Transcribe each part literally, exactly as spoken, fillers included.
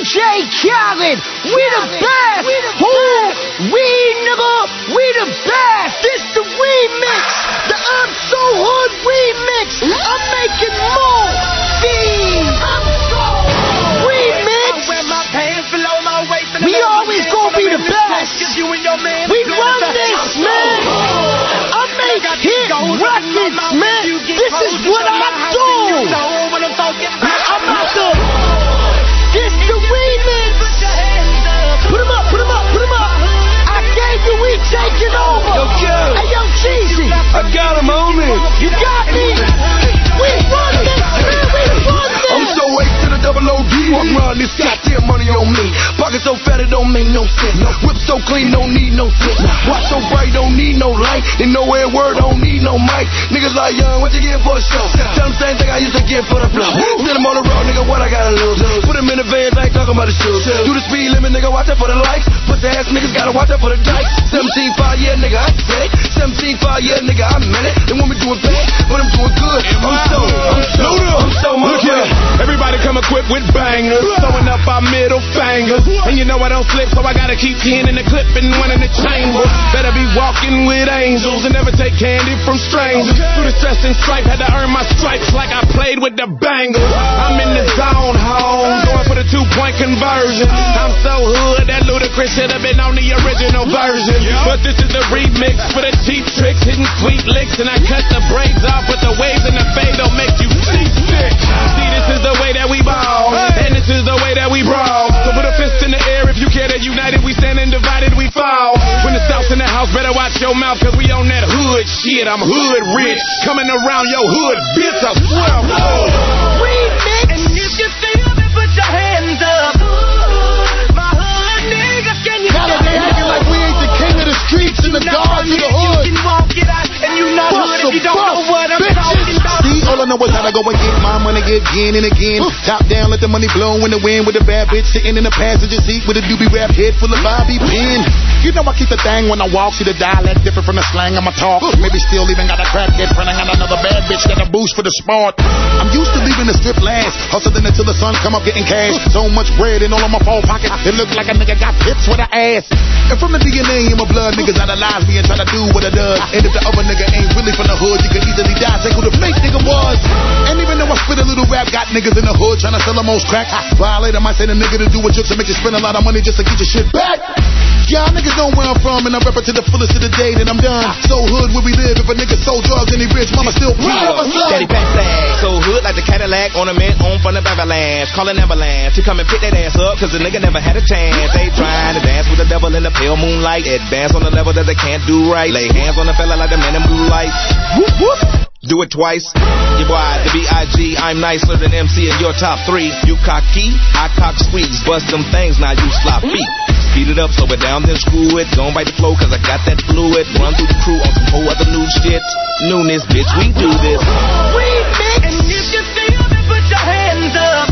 J Khaled, we the best. Who? We, nigga, we the best. This the remix, the I'm So Hood remix. I'm making more fiends. I'm so remix. We always gonna be the best. We run this, man. I make hit records, man. This is what I do. I'm not the. This the remix. Put him up, put him up, put him up. I gave you, we taking over. Yo, Q. Hey, yo, Cheesy. I got him on it. You got me. We run this, man. We run this. I'm so late to the double O D. Walk around this goddamn money on me. Pocket so fat it don't make no sense. Whip so clean, don't need no tips. Watch so bright, don't need no light. And nowhere word, don't need no mic. Niggas like young, what you getting for a show? Tell them same thing I used to get for the blow. Send them on the road, nigga, what I gotta lose? Put them in the vans, I ain't talking about the shoes. Do the speed limit, nigga, watch out for the lights. Pussy ass niggas gotta watch out for the dikes. seventeen five, yeah, nigga, I said it. seventeen five, yeah, nigga, I meant it. And when we doing bad, but I'm doing good. I'm so, I'm so, I'm so, look here, everybody come equipped with bangers, throwing up our middle fingers. And you know I don't slip, so I gotta keep ten in the clip and one in the chamber. Better be walking with angels and never take candy from strangers. Through the stress and strife, had to earn my stripes like I played with the Bengals. I'm in the zone, home, going for the two-point conversion. I'm so hood that Ludacris should have been on the original version. But this is the remix for the cheap tricks, hitting sweet licks, and I cut the braids off with the waves and the fade don't make you seasick. See, this is the way that we ball, and this is the way that we brawl. So put a fist in the air if you care that united we stand and divided we fall. When the South's in the house, better watch your mouth, cause we on that hood shit. I'm hood rich, coming around your hood, bitch, I swear I'm hood. Remix. And if you feel me, put your hands up. My hood niggas, can you Now they acting like we ain't the king of the streets and the guards of the hood. You can walk it out, and you not Bust hood a if you don't bus, know what I'm bitches. talking about. See, all I know is how to go and get my money again and again. Top down, let the money blow in the wind with a bad bitch sitting in the passenger seat with a doobie rap head full of Bobby Pin. You know I keep the thing when I walk, see the dialect different from the slang I'ma talk. Maybe still even got a crackhead friend, I got another bad bitch that a boost for the smart. I'm used to leaving the strip last, hustling until the sun come up getting cash. So much bread in all of my phone pockets, it look like a nigga got pips with an ass. And from the D N A in my blood, niggas idolize me and try to do what I does. And if the other nigga ain't really from the hood, you can easily die. Take who the fake nigga was. And even though I spit a little rap, got niggas in the hood trying to sell the most crack. Violator might say the nigga to do a joke to make you spend a lot of money just to get your shit back. Y'all niggas know where I'm from, and I rep it to the fullest of the day that I'm done. So hood where we live, if a nigga sold drugs and he rich, mama still proud of us. Daddy back flag, so hood like the Cadillac, ornament on from the avalanche, calling avalanche to come and pick that ass up, cause the nigga never had a chance. They trying to dance with the devil in the pale moonlight, advance on the level that they can't do right, lay hands on the fella like the men in blue lights. Whoop whoop. Do it twice. Your boy, the B I G I'm nicer than M C in your top three. You cocky, I cock squeeze. Bust them things, now you sloppy. Speed it up, slow it down, then screw it. Don't bite the flow, cause I got that fluid. Run through the crew on some whole other new shit. Newness, bitch, we do this. Remix. And if you feel me, put your hands up.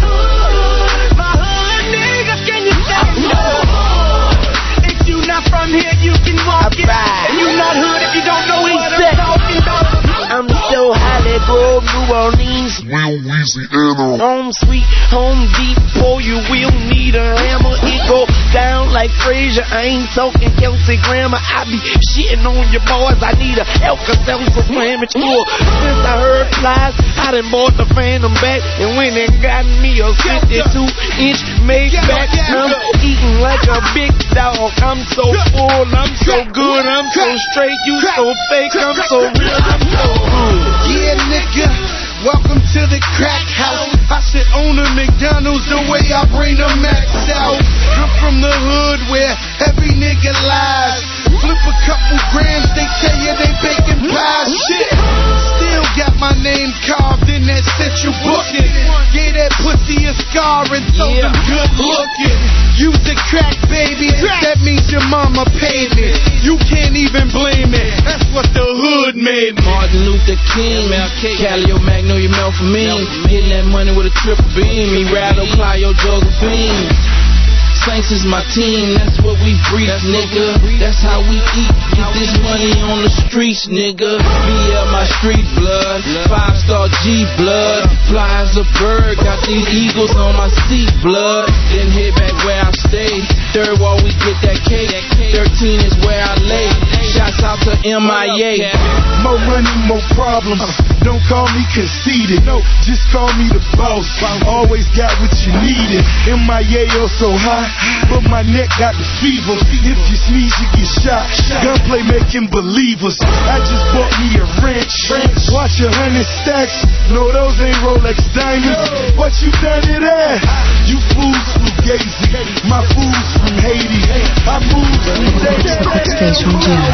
My hood niggas, can you stand up? If you not from here, you can walk it. And you not hood if you don't know what I'm talking about. I'm so Hollywood, New Orleans, Louisiana. home sweet, home Depot. You will need a hammer. It go down like Frazier. I ain't talking Kelsey Grammer. I be shitting on your boys. I need a Alka-Seltzer sandwich full. Since I heard flies, I done bought the Phantom back and went and got me a fifty-two inch Maybach. I'm eating like a big dog. I'm so full, I'm so good, I'm so straight. You so fake, I'm so real, I'm so good. Yeah, nigga, welcome to the crack house. I sit on a McDonald's the way I bring the max out. I'm from the hood where every nigga lies. Flip a couple grams, they tell you they baking pies. Shit, still got my name carved in that set you booking. Gave that pussy a scar and told Yeah. him good looking. Use the crack, baby, that means your mama paid me. You can't even blame it, that's what the hood made me. Martin Luther King, Calio Magnolia Mel for me. Getting that money with a triple beam. Me rattle, Clio, jug of beans. Saints is my team, that's what we breathe, nigga. That's how we eat, get this money on the streets, nigga. B L my street blood, five star G blood. Fly as a bird, got these eagles on my seat, blood. Then hit back where I stay. Third wall, we get that cake. thirteen is where I lay. Shouts out to M I A. More money, more problems. Don't call me conceited. No, just call me the boss. Always got what you needed. M I A oh so high, but my neck got the fever. If you sneeze, you get shot. Gunplay making believers. I just bought me a wrench. Watch a hundred stacks. No, those ain't Rolex diamonds. What you done it at? You fools from Gazy. My fools from Haiti. I move from Station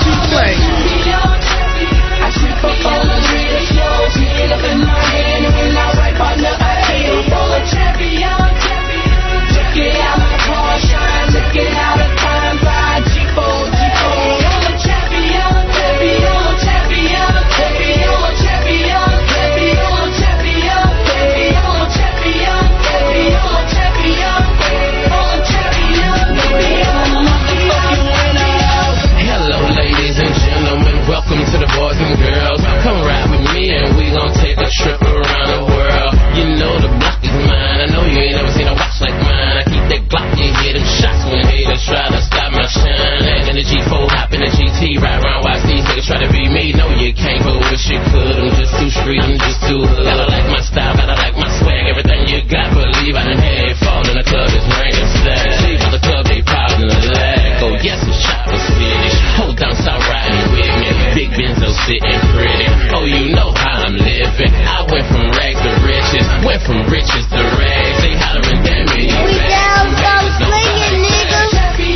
Jam. I trip up on the real shows, hand up in my hand, and when I write partner, I feel full of champion. Check it out, my car shine, check it out, the time by G-Bo, G-Bo. I'm a champion, baby, I'm a champion, baby, I'm a champion, baby, I'm a champion, baby, I'm a champion, baby, I'm a champion, I'm a champion, baby, I'm a motherfucking winner. Hello, ladies and gentlemen, welcome to the Boys and Girls. Come ride with me and we gon' take a trip around the world. You know the block is mine. I know you ain't never seen a watch like mine. I keep that Glock, you hear them shots when haters try to stop my shine. And in the G four, hop in the G T, ride around, watch these niggas try to be me. No, you can't, but wish you could. I'm just too street, I'm just too hood. Gotta like my style, gotta like my swag. Everything you got, believe I done had it fall in the club. It's raining sad. See for the club, they poppin' the lag. Oh yes, I'm shopping city. Hold down, stop riding with me. Big Benzo sitting pretty. Oh, you know how I'm living. I went from rags to riches, went from riches to rags. They hollering at me. We down from slinging, niggas.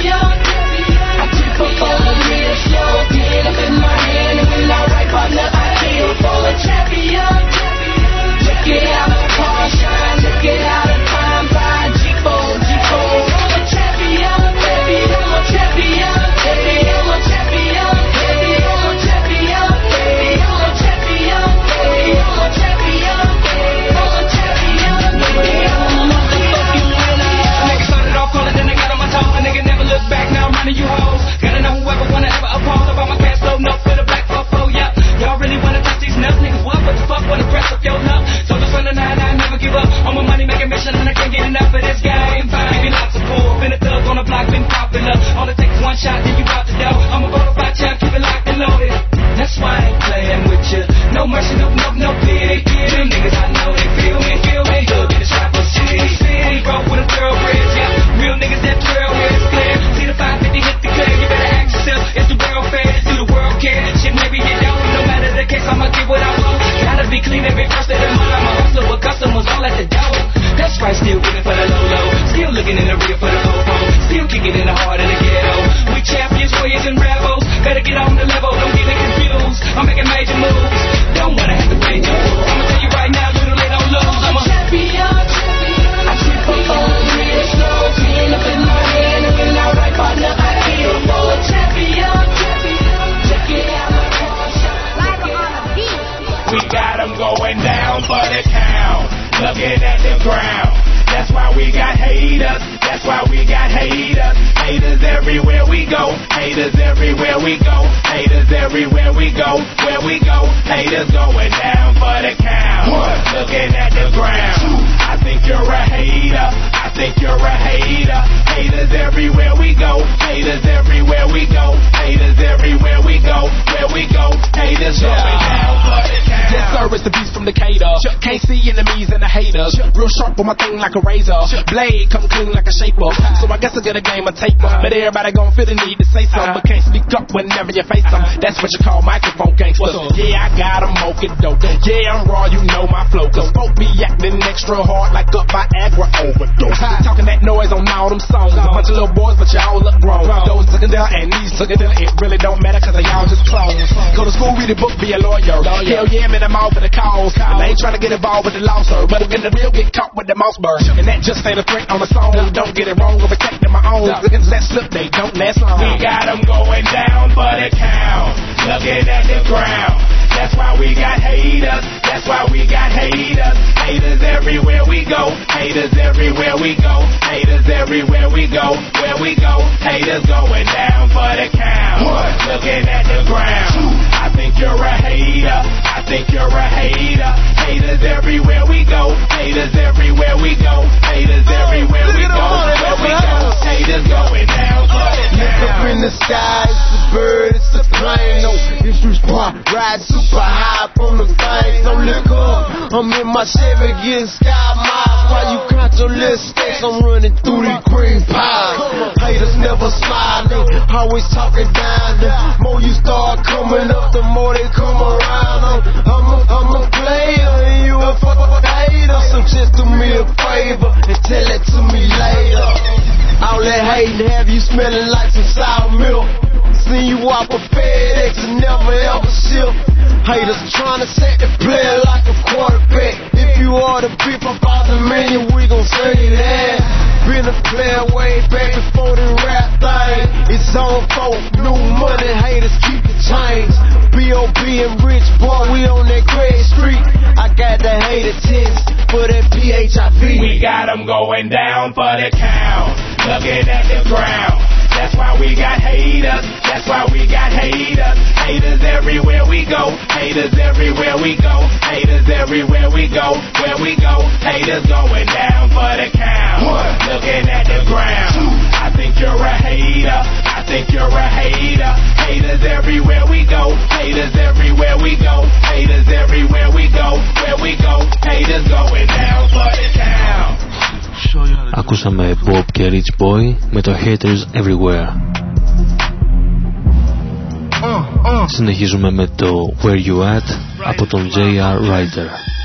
I trip up on the real show, hand up in my hand, and when I write partner, I feel full of champion. Check it out, my car shine, check it out, the time by G-Bo, G-Bo. I'm a champion, baby, I'm a champion, baby, I'm a champion, baby, I'm a champion, baby, I'm a champion, baby, I'm a champion, I'm a champion, baby, I'm a motherfucking winner. A nigga started off calling, then I got on my toe. A nigga never look back, now I'm running you hoes. Gotta know whoever wanna ever oppose. About my cash flow, no for the black fofo, yeah. Y'all really wanna touch these nuts, niggas what? What the fuck, wanna press up your love? So just run the nine, I never give up. I'm a money making mission and I can't get enough of this game. Give me lots of pull, been a thug on the block, been popular. All it takes is one shot, then you out the door. I'm a bonafide champ, keep it locked and loaded. That's why I ain't playing with you. No mercy, no, no, no pity. Them niggas I know they feel me, feel me. Thug in the trapper city. We broke with a thoroughbreds, yeah. Real niggas that trailheads clear. See the five fifty hit the clear. You better ask yourself, it's the world fair. Do the world care? Shit, maybe you don't. No matter the case, I'ma get what I want. Gotta be clean every first of the month. I'm a hustler with customers all at the door. That's right, still waiting for the low-low. Still looking in the rear for the po-po. Still kicking in the heart of the ghetto. We champions, warriors, and rebels. Better get on the level, don't get it confused. I'm making major moves. Don't wanna have to pay you. I'ma tell you right now, little they don't lose. I'm a champion. I trip up on the real shows, hand up in my hand, and when I write partner, I feel full of champion. Check it out, my car shine. We got them going down for the count, looking at the ground. That's why we got haters. That's why we got haters. Haters everywhere we go. Haters everywhere we go. Haters everywhere we go. Where we go, haters going down for the count. Looking at the ground. I think you're a hater. I think you're a hater. Haters everywhere we go. Haters everywhere we go. Haters everywhere we go. Where we go, haters going down for the count. Yes, sir, it's the beast from Decatur. Can't see enemies and the haters. Real sharp on my thing like a razor. Blade come clean like a shaper. So I guess I get a game of tape. But everybody gon' feel the need to say something, but can't speak up whenever you face them. That's what you call microphone gangsters. Yeah, I got them mocha dope. Yeah, I'm raw, you know my flow. Cause folk be acting extra hard like up Viagra overdose. Talking that noise on all them songs. A bunch of little boys, but y'all look grown. Those looking down and these looking down. It really don't matter cause they all just clones. Go to school, read a book, be a lawyer. Hell yeah, man, I'm all for the cause. And they ain't trying to get involved with the law, sir. But in the real, get caught with the mouse bird. And that just ain't a threat on the song. Don't get it wrong, I'm protecting my own. Against that slip, they don't last long. We got them going down for the count, looking at the ground. That's why we got haters. That's why we got haters. Haters everywhere we go. Haters everywhere we go. Haters everywhere we go. Where we go, haters going down for the count. One, looking at the ground. Two, I think you're a hater. I think you're a hater. Haters everywhere we go. Haters everywhere we go. Haters everywhere we go. Where we go, haters going down for the count. Look up in the sky, it's a bird, it's a plane. No, it's just squad, ride super high up on the things. Don't look up, I'm in my Chevy getting sky miles. While you count your little stacks, I'm running through these green piles. Haters never smile, they always talking down. The more you start coming up, the more they come around. I'm, I'm, a, I'm a player and you a fucking hater. So just do me a favor and tell it to me later. All that hating have you smelling like some sour milk. Seen you walk a FedEx and never ever ship. Haters trying to set the player like a quarterback. If you are the beef up out the menu, we gon' say that. Been a player way back before the rap thing. It's on for new money, haters keep the change. B O B and Rich Boy, we on that Gray Street. I got the hater test for that P H I V. We got them going down for the count. Looking at the ground. That's why we got haters. That's why we got haters. Haters everywhere we go. Haters everywhere we go. Haters everywhere we go. Where we go, haters going down for the count. One, looking at the ground. Two, I think you're a hater. I think you're a hater. Haters everywhere we go. Haters everywhere we go. Haters everywhere we go. Where we go, haters going down for the count. Ακούσαμε Bob και Rich Boy με το Haters Everywhere. Συνεχίζουμε με το Where You At από τον τζέι αρ Ryder.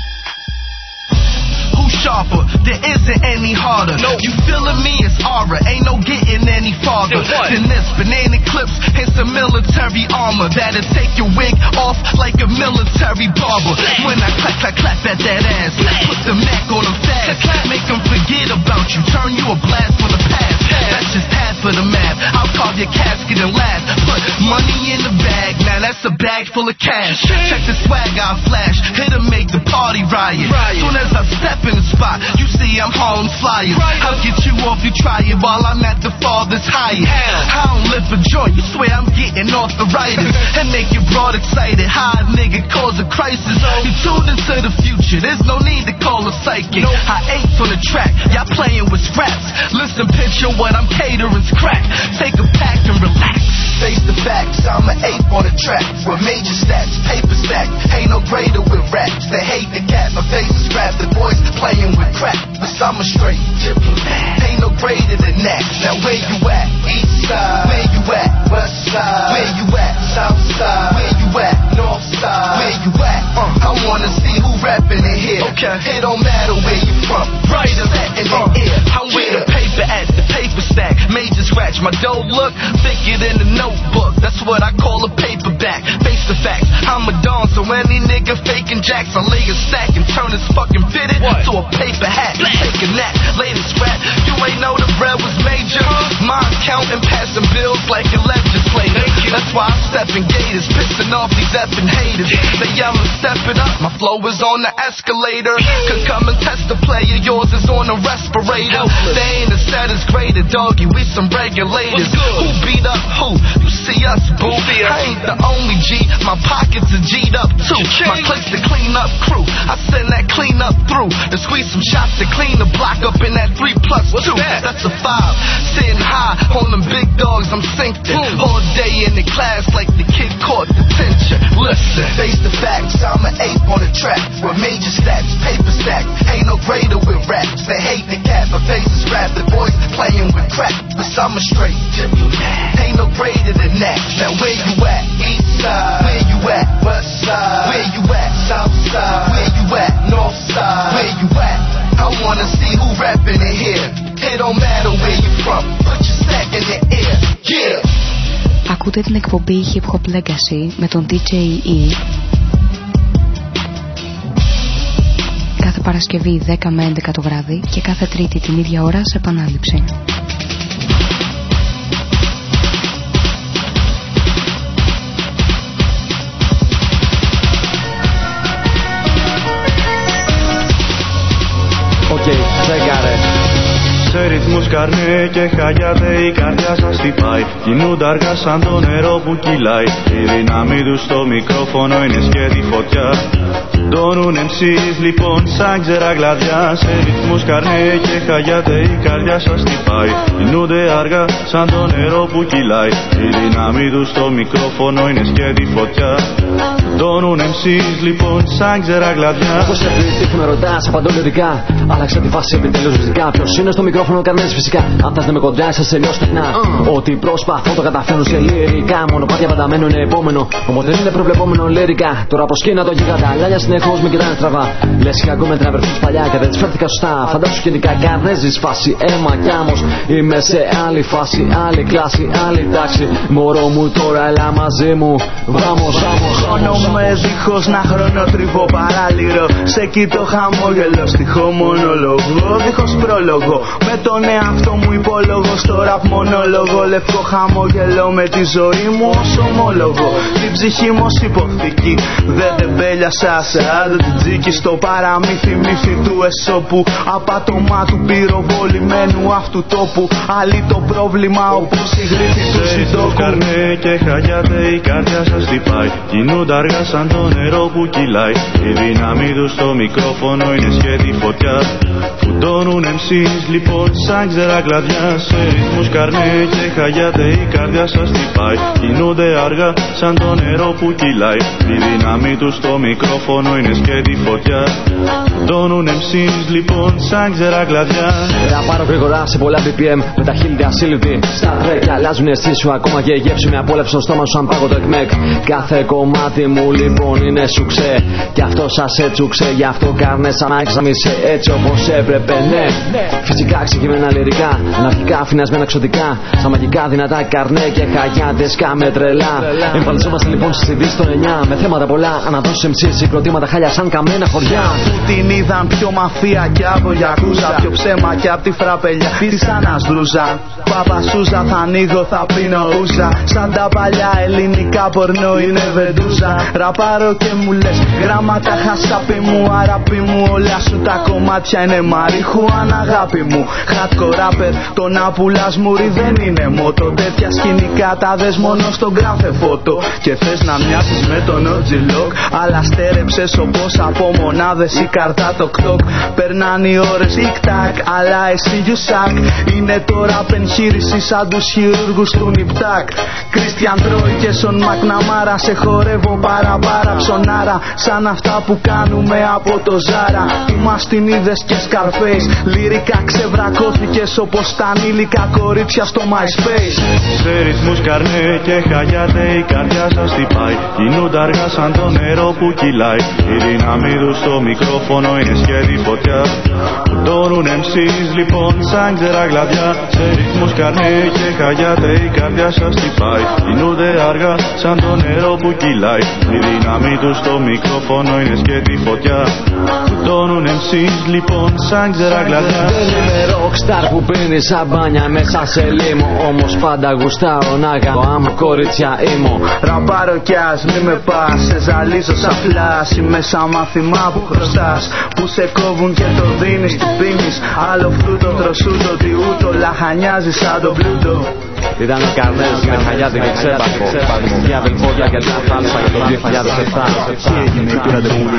Sharper, there isn't any harder. No. You feeling me? It's aura. Ain't no getting any farther than this. Banana clips and some military armor that'll take your wig off like a military barber. When I clap, clap, clap at that ass, put the Mac on them fast, make them forget about you, turn you a blast from the past. That's just half of the math. I'll carve your casket and laugh. Put money in the bag, now that's a bag full of cash. Check the swag I flash, hit'll make the party riot. Soon as I step in the spot, you see I'm Harlem Flyers. I'll get you off, you try it while I'm at the farthest higher. I don't live a joint, you swear I'm getting arthritis. And make your broad excited, high nigga cause a crisis. You tuned into the future, there's no need to call a psychic. I ate on the track, y'all playing with scraps. Listen, picture what I'm catering's crack. Take a pack and relax. Face the facts, I'm an ape on the track with major stats, paper stack. Ain't no greater with raps. They hate the cat, my face is scrapped. The boys playing with crack, but I'm a straight diplomat. Ain't no greater than that. Now where you at? East side. Where you at? West side. Where you at? South side. Where you at? North side. Where you at? Uh, I wanna see who rapping in here. Okay. It don't matter where you from. Right or left in the ear. I'm with the paper at the paper stack. Major scratch. My dough look thicker than a notebook. That's what I call a paperback. Face the facts. I'm a don, so any nigga faking jacks, I lay a stack and turn his fucking fitted to a paper hat. Take a nap. Latest rap. You ain't know the bread was major. Mind counting, passing bills like a legislator. That's why I'm stepping gators, pissing off these effing haters. They yelling, step it up. My flow is on the escalator. Could come and test the player. Yours is on a respirator. They ain't as sad as greater, doggy. We some regulators. Who beat up who? You see us, boo. I ain't the only G. My pockets are G'd up too. My click's the clean up crew. I send that clean up through. To squeeze some shots to clean the block up in that three plus two. That's a five. Sitting high on them big dogs. I'm synced in. All day in the class like the kid caught detention. Listen, face the facts. I'm an ape on the track with major stats, paper stack. Ain't no greater with raps. They hate the cat. My face is rap. The boys playing with crack, but I'm a straight diplomat. Ain't no greater than that. Now where you at? East side. Where you at? West side. Where you at? South side. Where you at? North side. Where you at? I wanna see who rapping in here. It don't matter where you from. Put your stack in the air. Yeah. Ακούτε την εκπομπή Hip Hop Legacy με τον ντι τζέι E. Κάθε Παρασκευή δέκα με έντεκα το βράδυ και κάθε Τρίτη την ίδια ώρα σε επανάληψη. Σε ρυθμούς καρνέ και χαγιάται η καρδιά σας χτυπάει. Κινούνται αργά σαν το νερό που κυλάει. Η δύναμη τους στο μικρόφωνο είναι σκέτη φωτιά. Τόνουν εμ σις λοιπόν σαν ξερά γλαδιά. Σε ρυθμούς καρνέ και χαγιάται η καρδιά σας χτυπάει. Κινούνται αργά σαν το νερό που κυλάει. Η δύναμη τους στο μικρόφωνο είναι σκέτη φωτιά. Τόνουν εμ σις λοιπόν σαν ξερά γλαδιά. Όπως επειδή που με ρωτάς απαντώ λυρικά. Άλλαξα τη φάση επιτελώς φυσικά. Ποιος είναι στο μικρόφωνο κανένας φυσικά. Αν θες να με κοντράσεις τελειώς τεχνά. Ότι προσπαθώ το καταφέρνω σε λυρικά. Μονοπάτια πανταμένο είναι επόμενο. Όμως δεν είναι προβλεπόμενο λυρικά. Τώρα προσκύνα το γίγαντα. Λάλια συνεχώς με κοιτάνε στραβά. Λες και ακόμα τραβερθούς παλιά και δεν τις φέρθηκα σωστά. Φαντάσου γενικά καρνέζεις φάση αίμα κι άμμος. Είμαι σε άλλη φάση, άλλη κλάση, άλλη τάξη. Μωρό μου τώρα έλα μαζί μου. Βάμος, βάμος. Χώνομαι δίχως να χρονοτριβώ παράλυρο. Σε κοιτώ χαμόγελο, στιχό μονολογώ. Δίχως πρόλογο, με τον εαυτό μου υπόλογο. Στο ραπ μονόλογο, λευκό χαμόγελο. Με τη ζωή μου ως ομόλογο. Την ψυχή μου ως υποθήκη. Δεν τεμπέλιασα σε άντο την τζίκη. Στο παραμύθι μύθι του εσώπου. Απάτωμα του πυροβολημένου αυτού τόπου. Άλλη το πρόβλημα όπως η γρήπη του συντόκου. Καρνέ και χαγιάται η καρδιά σας χτυπάει. Κινούνται αργά σαν το νερό που κυλάει. Η δύναμη τους στο μικρόφωνο είναι σκέτη φωτιά. Φουντώνουν εμ σις λοιπόν σαν ξερά κλαδιά. Σε ρυθμούς καρνέ και χαγιάται η καρδιά σας χτυπάει. Κινούνται αργά σαν το νερό που κυλάει. Η δύναμη τους στο μικρόφωνο είναι σκέτη φωτιά. Φουντώνουν εμ σις λοιπόν σαν ξερά κλαδιά. Να πάρω γρήγορα σε πολλά μπι πι εμ με τα χείλη ασύλληπτη. Στα τρέκια αλλάζουν οι αισθήσεις σου. Ακόμα και η γεύση με απόλαυση στο στόμα σου σαν πάγω το εκμεκ. Κάθε κομμάτι μου λοιπόν είναι σουξέ. Κι αυτό σας έτσουξε. Γι' αυτό καρνές ανάξαμισε έτσι όπως έπρεπε. Ναι, φυσικά ξεκινημένα λυρικά. Αναρχικά αφηνιασμένα εξωτικά. Σαν μαγικά δυνατά καρνέ και χαγιάτες κάμε τρελά. Εμφανιζόμαστε λοιπόν στις ειδήσεις των εννιά. Με θέματα πολλά αναδόσεις εμ σις. Συγκροτήματα χάλια σαν καμένα χωριά. Την είδαν πιο μαφία κι από γιακούζα. Πιο ψέμα κι απ' τη φραπελιά της ανασδρούζα. Παπασούζα θα ανοίγω θα πίνω ούζα. Σαν τα παλιά ελληνικά πορνό είναι βεντούζα. Ραπάρω και μου λες γράμματα χασάπι μου. Αραπή μου όλα σου τα κομμάτια είναι μαριχουάν αγάπη μου. Hardcore rapper το να πουλάς μουρι δεν είναι μότο. Τέτοια σκηνικά τα δες μόνο στον γράφε φώτο. Και θες να μοιάσεις με τον Ότζιλοκ. Αλλά στέρεψες όπως από μονάδες η καρτά το κτοκ. Περνάνε οι ώρες τικ-τακ αλλά εσύ you suck. Είναι το rap εγχείρηση σαν τους χειρούργους του Νιπτάκ. Κρίστιαν Τρόι και Σον Μακναμάρα. Σε χορεύω παραπάρα ψωνάρα. Σαν αυτά που κάνουμε από το Ζάρα. Που μας την είδες και Scarface. Λυρικά ξεβρακώθηκες όπως τα ανήλικα κορίτσια στο MySpace. Σε ρυθμούς καρνέ και χαγιάται η καρδιά σας χτυπάει. Κινούνται αργά σαν το νερό που κυλάει. Η δύναμη τους στο μικρόφωνο είναι σκέτη φωτιά. Φουντώνουν εμ σις λοιπόν σαν ξερά γλαδιά. Σε ρυθμούς καρνέ και χαγιάται η καρδιά σας χτυπάει. Κινούνται αργά σαν το νερό που κυλάει. Η δύναμη τους στο μικρόφωνο είναι σκέτη φωτιά. Φουντώνουν εμ σις λοιπόν σαν ξερά γλαδιά. Δεν είμαι rockstar που πίνει σαμπάνια μέσα σε λίμο. Όμως πάντα γουστάρω να κάνω άμα κορίτσια ήμω. Ραπάρω κι ας μη με πας. Σε ζαλίζω σαν φλάς. Είμαι σαν μαθημά που χρωστάς. Που σε κόβουν και το δίνεις, του πίνεις. Άλλο φρούτο τροσούτο τι ούτω. Λαχανιάζει σαν το πλούτο. Ήταν ο Καρνές με χαλιάτη και ξέπακο. Για βελπόδια και τα θάλασσα για το δύο χιλιάδες επτά. Τι έγινε η πήρα τεμούλου.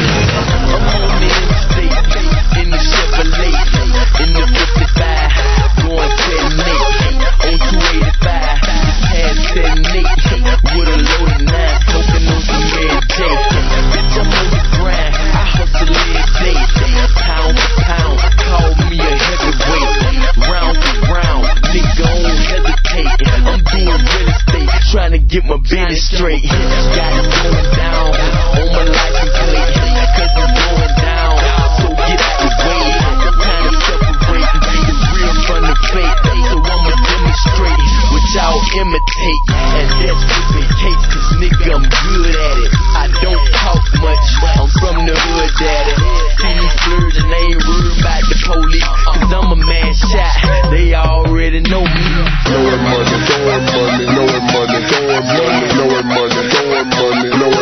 In the Chevrolet, in the fifty-five, going seventy-eight, on two eighty-five, past seventy-eight, with a loaded nine, smoking on some Mary J. Bitch, I'm on the grind, I hustle every day, pound for pound, call me a heavyweight, round for round, nigga don't hesitate, I'm doing real estate, trying to get my business straight, got it going down, on my license plate, cause it's going down, so get out the way, time to separate and be the real from the fake, so I'ma demonstrate what y'all imitate, and that's flipping cakes, cause nigga I'm good at it, I don't talk much, I'm from the hood daddy, see me splurge and they ain't worried about the police, cause I'm a man shot, they already know me. Blowing money, throwing money, blowing money, throwing money, blowing money, throwing money, blowing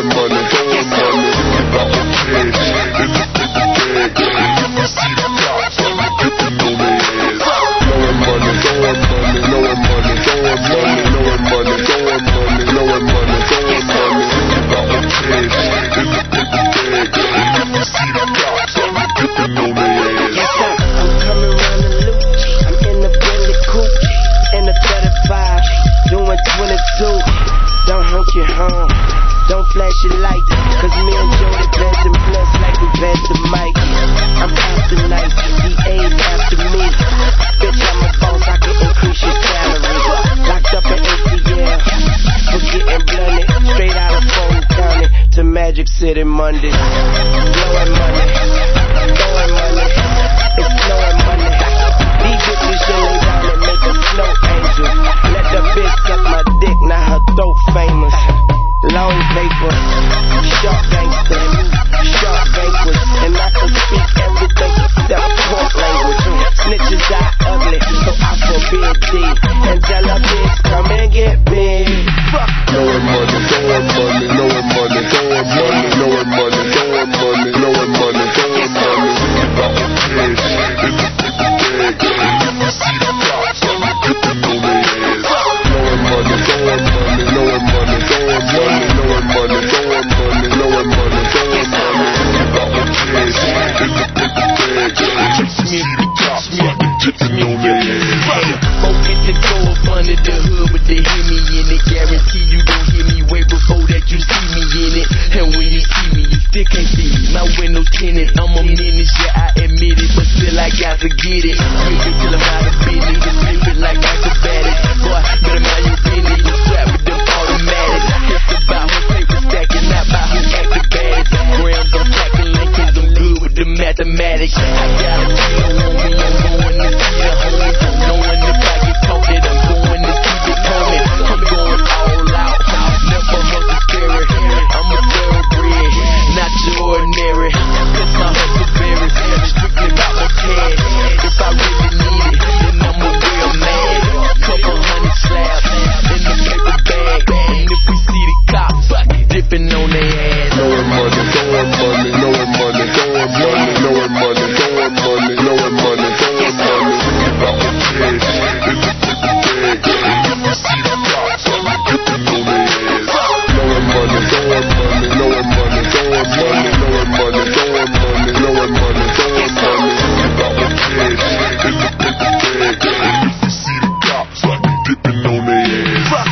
flashing lights. Cause me and Jody passing blunts like we passed the mic. I'm after night, D A's after me. Bitch, I'm a boss, I can increase your salary. Locked up in A T L, for getting blunted. Straight out of Fulton County to Magic City Monday. Blowing money, blowing money, it's blowing money. These bitches should lay down and make a snow angel. Let the bitch suck my dick, now her throat famous. Long paper, sharp gangster, sharp banquets, and I can speak everything except pork language. Snitches are ugly, so I forbid thee. And tell a bitch, come and get me. Fuck. Knowing money, throwing money, knowing money, throwing money, knowing money, throwing money, knowing money, throwing money. About the cash, in the bag, you see the cops, I'm dipping on their ass. Knowing money, throwing money, knowing money, throwing money, knowing money, throwing money, knowing money, throwing money. About the cash, in the bag, you see the cops, I'm dipping on their ass. Folk get the go up under the hood, but they hear me in it. Guarantee you gon' hear me way before that you see me in it. And when you see me, you still can't see me. My windows tinted, I'm a menace, yeah, I admit it, but still I got to get it. Make it till I'm out of business, just flip it like acrobatics. Boy, better mind your business, you strap with them automatics. It's about who paper stacking, not about who acting baddest. Grams, I'm calculating, cause I'm good with the mathematics. I got a kilo on me, I'm going to see the homies. Knowing if I get caught, that I'm going to keep it coming. I'm going all out, never hustle scary. I'm a thoroughbred, not your ordinary. That's my hustle berry, strictly about my cash. If I really need it, then I'ma wear a mad. Couple hundred slabs in the paper bag. And if we see the cops, dipping on their ass. Knowing money, throwing money, knowing money, throwing money, knowing money, throwing money, knowing money, throwing money. About the cash, in the bag, you see the cops, I'm dipping on their ass. Knowing money, throwing money, knowing money, throwing money, knowing money, throwing money, knowing money, throwing money. About the cash, in the bag, you see the cops, I'm dipping on their ass.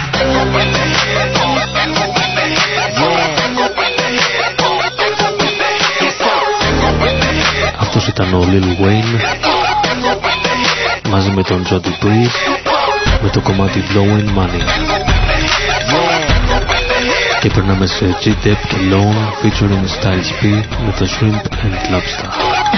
Αυτός ήταν ο Lil Wayne μαζί με τον Jody Breeze με το κομμάτι Blowing Money. Και περνάμε σε G-Dep και Lone featuring Styles P με το Shrimp and Lobster.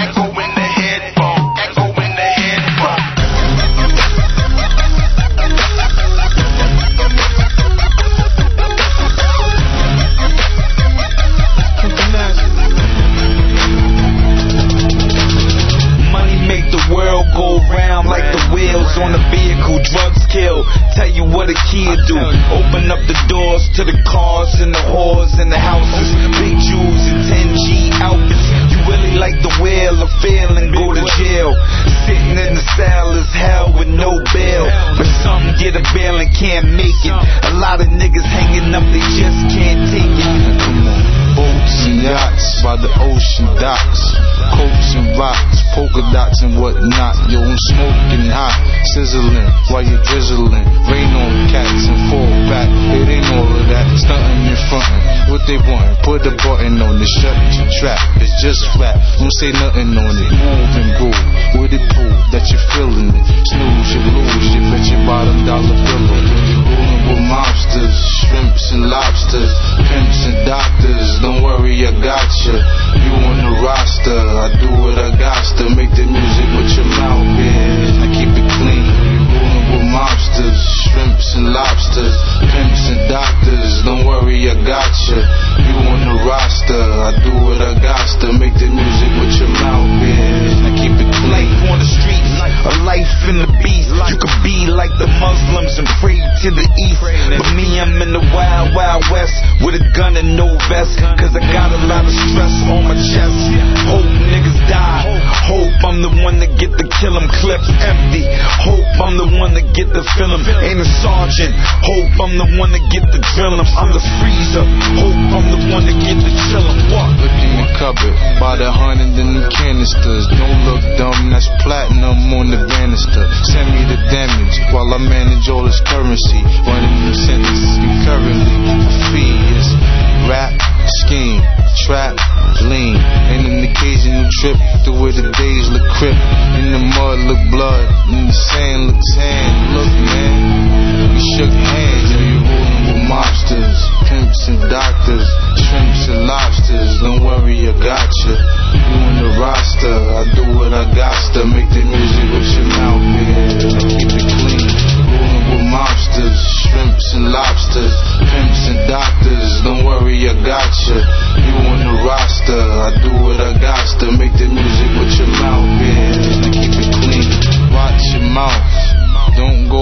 On the vehicle, drugs kill. Tell you what a kid do. Open up the doors to the cars and the whores and the houses. Big jewels and ten G outfits. You really like the wheel of fail and go to jail. Sitting in the cell is hell with no bail. But some get a bail and can't make it. A lot of niggas hanging up, they just can't take it. Come on. Boats and yachts by the ocean docks. Coats and rocks, polka dots and whatnot. Yo, I'm smoking hot, sizzling while you're drizzling. Rain on cats and fall back. It ain't all of that, stunting and fronting. What they want, put a button on it, shut your trap. It's just rap, don't say nothing on it. Move and go, with it prove that you're feeling it. Snooze, you lose, you bet your bottom dollar bill on it. Rolling with mobsters, shrimps and lobsters, pimps and doctors. Don't worry, I got you. You on the roster, I do what I got to. Make the music with your mouth, yeah. I keep it clean. Rolling with mobsters, shrimps and lobsters, pimps and doctors. Don't worry, I got you. You on the roster, I do what I got to. Make the music with your mouth, yeah. I keep it clean. Life on the streets, a life in the beast. You could be like the Muslims and pray to the east. But me, I'm in the wild, wild west with a gun and no vest. Cause I got a lot of stress on my chest. Hope niggas die. Hope I'm the one that get the kill 'em clips empty. Hope I'm the one that get the film. Ain't a sergeant. Hope I'm the one that get the drill 'em. I'm the freezer. Hope I'm the one that get the chill 'em. What? Look in the cupboard. By the hundred in the canisters. Don't look dumb. That's platinum on the banister. Send me the damage while I manage all this currency. Running them sentences concurrently. Fee is rap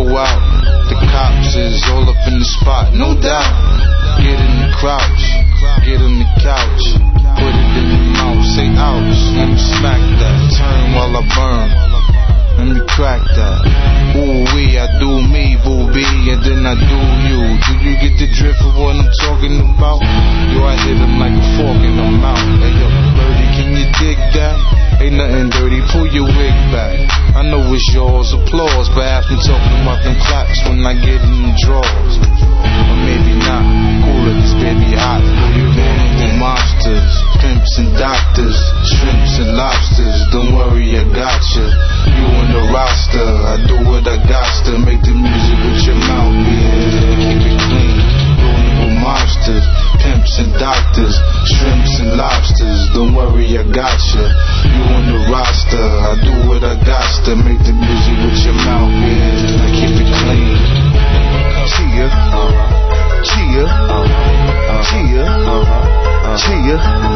out. The cops is all up in the spot, no doubt. Get in the crouch, get on the couch, put it in the mouth, say ouch. Let me smack that, turn while I burn. Let me crack that. Ooh wee, I do me, boo bee, and then I do you. Do you get the drift of what I'm talking about? Yo, I hit him like a fork in the mouth. Hey yo, birdie, can you dig that? Ain't nothing dirty, pull your wig back. I know it's yours, applause, but after talking about them claps when I get in the drawers. Or maybe not, cooler, this baby hot. You with monsters, pimps and doctors, shrimps and lobsters. Don't worry, I got you. You on the roster, I do what I got to make the music with your mouth, yeah. Keep it clean, rolling with monsters, pimps and doctors, shrimps and lobsters. Don't worry, I got you. You on the roster, I do what I got to make the music with your mouth, yeah. I keep it clean. Chia, chia, chia, chia.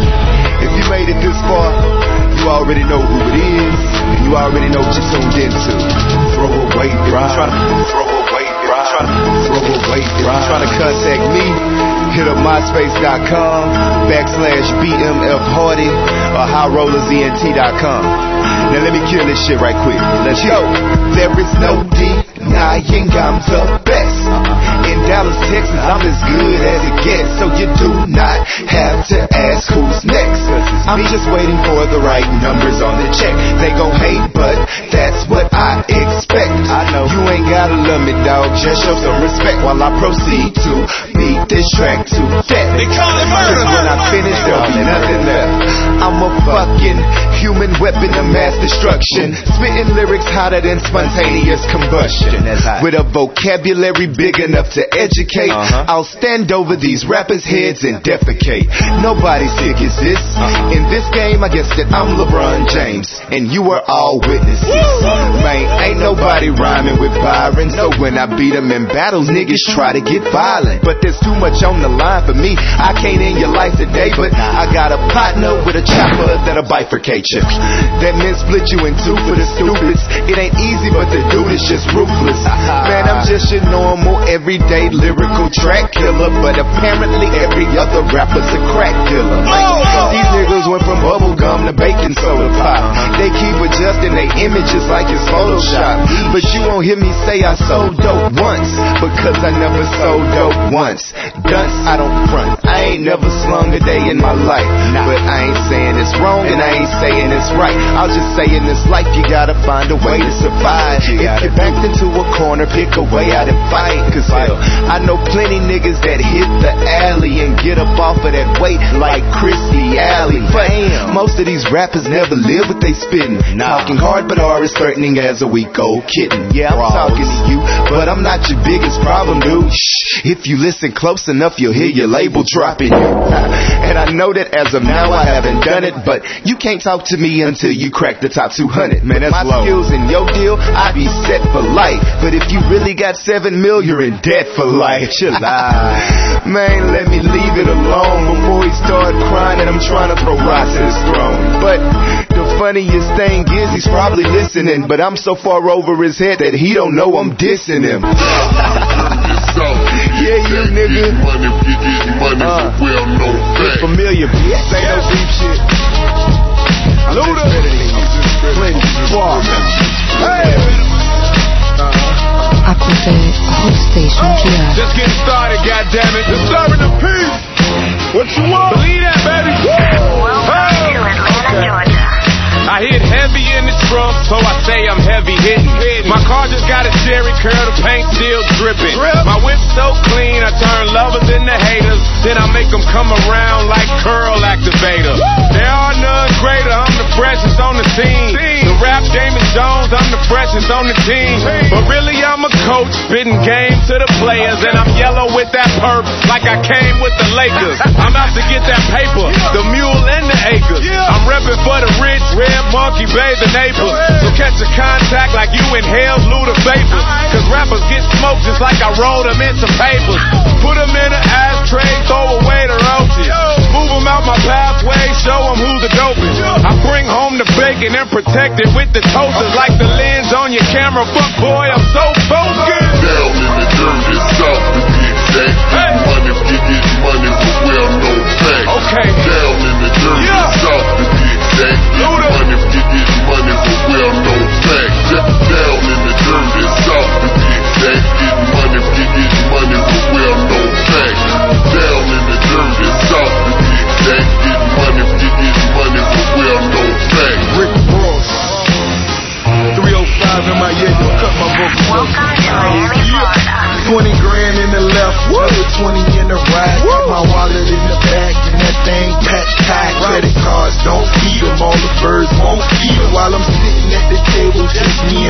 If you made it this far, you already know who it is, and you already know what you're tuned into. Throw away the rhyme. Throw away the rhyme. Throw away the rhyme. Trying to contact me, hit up myspace.com backslash BMF Hardy or high rollers E N T dot com. Now let me kill this shit right quick. Let's go. There is no denying I'm the best. In Dallas, Texas, I'm as good as it gets. So you do not have to ask who's next. I'm just waiting for the right numbers on the check. They gon' hate, but that's what I expect. I know you ain't gotta love me, dog. Just show some respect while I proceed to beat this track to death. They call it murder. Cause when I finish, there'll be nothing left. I'm a fucking human weapon of mass destruction, spitting lyrics hotter than spontaneous combustion. With a vocabulary big enough to educate, uh-huh. I'll stand over these rappers' heads and defecate. Nobody sick as this. Uh-huh. In this game, I guess that I'm LeBron James, and you are all witnesses. Woo! Man, ain't nobody rhyming with Byron, so when I beat them in battles, niggas try to get violent. But there's too much on the line for me. I can't end your life today, but I got a partner with a chopper that'll bifurcate you. That meant split you in two for the stupids. It ain't easy, but the dude is just ruthless. Man, I'm just your normal, everyday lyrical track killer, but apparently every other rapper's a crack dealer. Oh! These niggas went from bubblegum to baking soda pop. They keep adjusting their images like it's Photoshop. But you won't hear me say I sold dope once, because I never sold dope once. Dunce, I don't front. I ain't never slung a day in my life, but I ain't saying it's wrong and I ain't saying it's right. I'll just say in this life you gotta find a way to survive. If you're backed into a corner, pick a way out and fight. Cause hell, I know plenty niggas that hit the alley and get up off of that weight like Christy Alley. But most of these rappers never live what they spittin'. Nah. Talking hard but are as threatening as a week old kitten. Yeah, I'm Brawls. talking to you, but I'm not your biggest problem, dude. Shh. If you listen close enough, you'll hear your label dropping you. And I know that as of now I haven't done it, but you can't talk to me until you crack the top two hundred. Man, that's my low. skills in your deal, I be set for life. But if you really got seven mil, you're in debt for life. Chill out. Man, let me leave it alone before he start crying and I'm trying to throw rocks at his throne. But the funniest thing is he's probably listening, but I'm so far over his head that he don't know I'm dissing him. Yeah, you nigga. Uh, familiar, bitch. Ain't no deep shit. Luda. Hey. Ακούτε Hot Station τζι αρ. Just getting started, goddammit. Disturbing the peace. What you want? Believe that, baby. Welcome hey. to Atlanta, okay. Georgia. I hit heavy in the trunk, so I say I'm heavy hitting. My car just got a Jerry curl, the paint still dripping. My whip so clean, I turn lovers into haters. Then I make them come around like curl activator. There are none greater, I'm the freshest on the scene. The rap Damon Jones, I'm the freshest on the team. But really I'm a coach, spitting game to the players. And I'm yellow with that perp, like I came with the Lakers. I'm out to get that paper, the mule and the acres. I'm repping for the rich, red monkey, bathe the neighbors. So catch a contact like you inhale Luda vapors. Cause rappers get smoked just like I rolled them in some papers. Put them in an ashtray, throw away the roaches. Move them out my pathway, show them who the dope is. I bring home the bacon and protect it with the toasters. Like the lens on your camera, fuck boy, I'm so focused.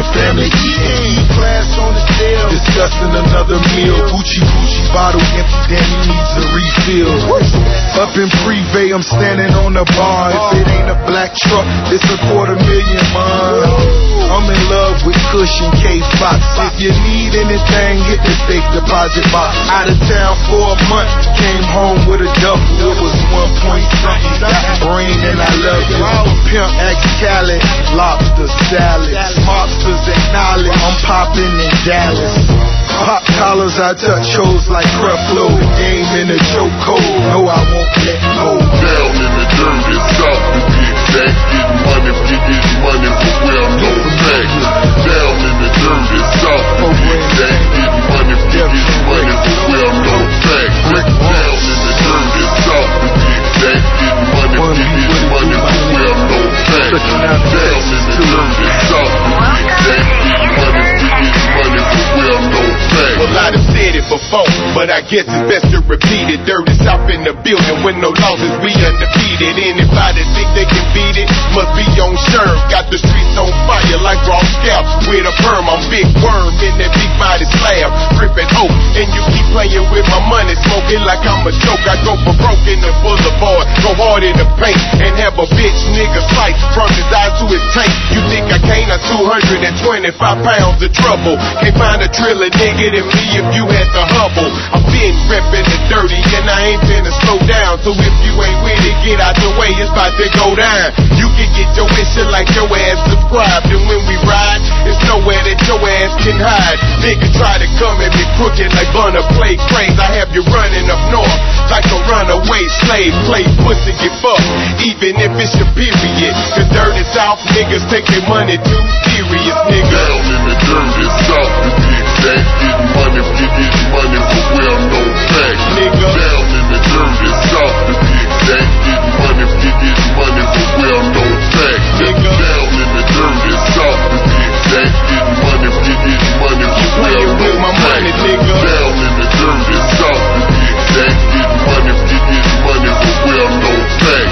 the family eating. E-class on the tail, discussing another meal. Gucci, Gucci bottle empty, damn, he needs a refill. Up in Privé, I'm standing on the bar. If it ain't a black truck, it's a quarter million, man. I'm in love with Cushion K Fox. If you need anything, hit the safe deposit box. Out of town for a month, came home with a duffel. It was one point something. Got brain and I love you. Pimp X Cali, lobster salad. Mobsters acknowledge I'm popping in Dallas. Pop collars, I touch hoes like Creflo. The game in the chokehold. No, I won't let go. Down in the dirt, it's up to be exact. Getting money, get this money for well known fact. Down in the dirt, it's up to be exact. Getting money, get this money for well known fact. Down in the dirt, it's up to be exact. Getting money, get this money for well known fact. Down in the dirt, it's up to be exact. Getting money, get this money for well known fact. Well, I done said it before, but I guess it's best to repeat it. Dirt is up in the building with no losses, we undefeated. Anybody think they can beat it must be on Sherm. Got the streets on fire like raw scalps with a perm. I'm Big Worm in that big body slab, ripping oak. And you keep playing with my money, smoking like I'm a joke. I go for broke in the boulevard, go hard in the paint, and have a bitch nigga sight from his eyes to his tank. You think I can't? I'm two hundred twenty-five pounds of trouble. Can't find a triller nigga than me if you had the hubble. I've been reppin' the dirty and I ain't finna slow down. So if you ain't with it, get out the way, it's about to go down. You can get your wish like your ass subscribed. And when we ride, it's nowhere that your ass can hide. Nigga try to come at me crooked like Bunner play craze. I have you running up north like a runaway slave. Play pussy, get fucked, even if it's your period. Cause dirty South niggas take their money too serious, nigga. Down in the dirt, it's up to be exact. Getting money, get this money for well known fact. Nigga. Down in the dirt, it's up to be exact. Getting money, get this money for well known fact. Nigga. Down in the dirt, it's up to be exact. Getting money, get this money for well known my fact. money, nigga. Down in the dirt, it's up to be exact. Getting money, get this money for well known fact.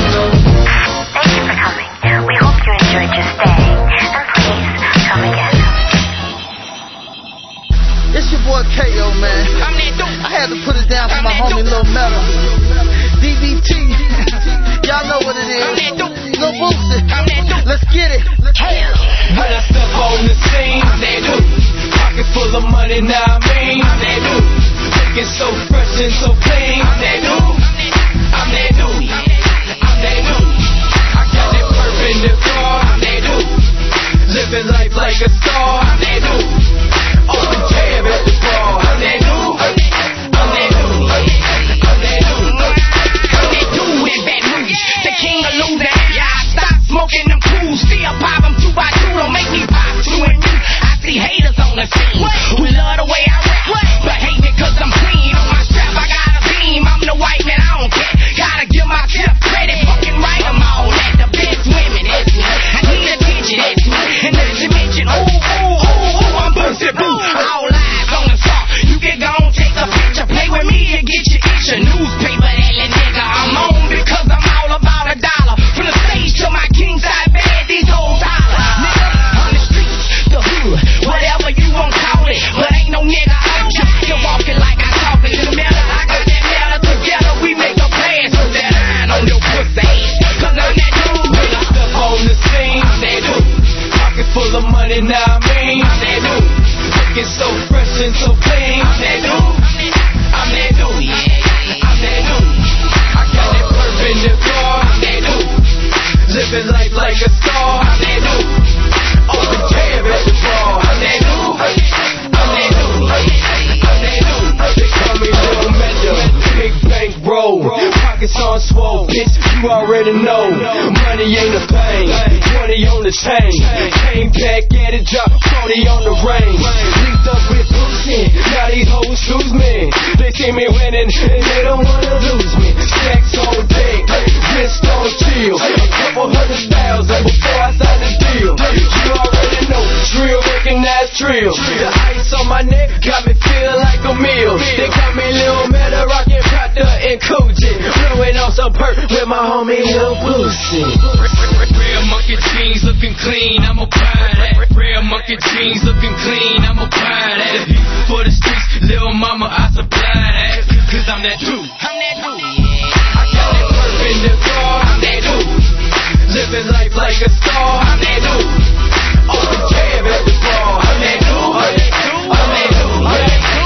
Thank you for coming. We hope you enjoyed your stay. And please come again. It's your boy K O, man. I had to put it down for my homie Lil Melo. D B T. Y'all know what it is. No bullshit. Let's get it. Hey, when I step on the scene, they do. Pocket full of money, now I mean, they do. Looking so fresh and so clean, they do. I'm they do. I'm they do. I got that perp in the car, they do. Living life like a star, they do. Open tab at the bar, they do. I'm they do. I'm they do. I'm they do in Baton Rouge, the king of losing. Yeah, I stop smoking them cool, still pop them two by two. Don't make me pop two and you. I see haters on the scene who love the way I rap, but hate me cause I'm clean. On my strap I got a beam, I'm the white man, I don't care. Gotta give myself credit, fucking right I'm all that. The best women is me, I need attention, it's me. And then she mention, ooh, ooh, ooh, ooh, I'm boosted, boo. All lies on the star, you can go and take a picture. Play with me and get your itch. A newspaper, that little nigga I'm on because I'm all about a dollar. From the stage to my king side bed, these hoes holler. Nigga, on the streets, the hood, whatever you want call it. But ain't no nigga out here, you're walking like I talk it. In the middle, I got that matter together, we make a plan. So that iron on your pussy ass, cause I'm that dude. When I step on the scene, I'm that dude. Pocket full of money, now I mean, I'm that dude. Looking so fresh and so clean, I'm that dude. I'm that dude. I'm that dude. I got that perp in the car, I'm that dude. Living life like a star, I'm that dude. Open tab at the bar, I'm that dude. I'm that dude. I'm that dude. They call me Lil Melo, big bank roll, pockets on swole, bitch, you already know. Money ain't a thing, twenty on the chain. Came back at it, drop forty on the range. Leaked up with Boosie, now these hoes choose me. They see me winning and they don't wanna lose me. Stacks on deck, wrist on chill, a couple hundred thousand before I sign the deal. You already know, drill, recognize trill. The ice on my neck got me feeling like a meal. They call me Lil Melo, rockin' Prada and Coogee. Blowing on some perk with my homie Lil Boosie. Real monkey jeans looking clean, I'm a pirate. Real monkey jeans looking clean, I'ma buy that. For the streets, little mama, I supply that. Cause I'm that dude. I'm that dude. I got that perp in the car. I'm that dude. Living life like a star. I'm that dude. Open cab at the bar. I'm that dude. I'm that dude. I'm that dude. I'm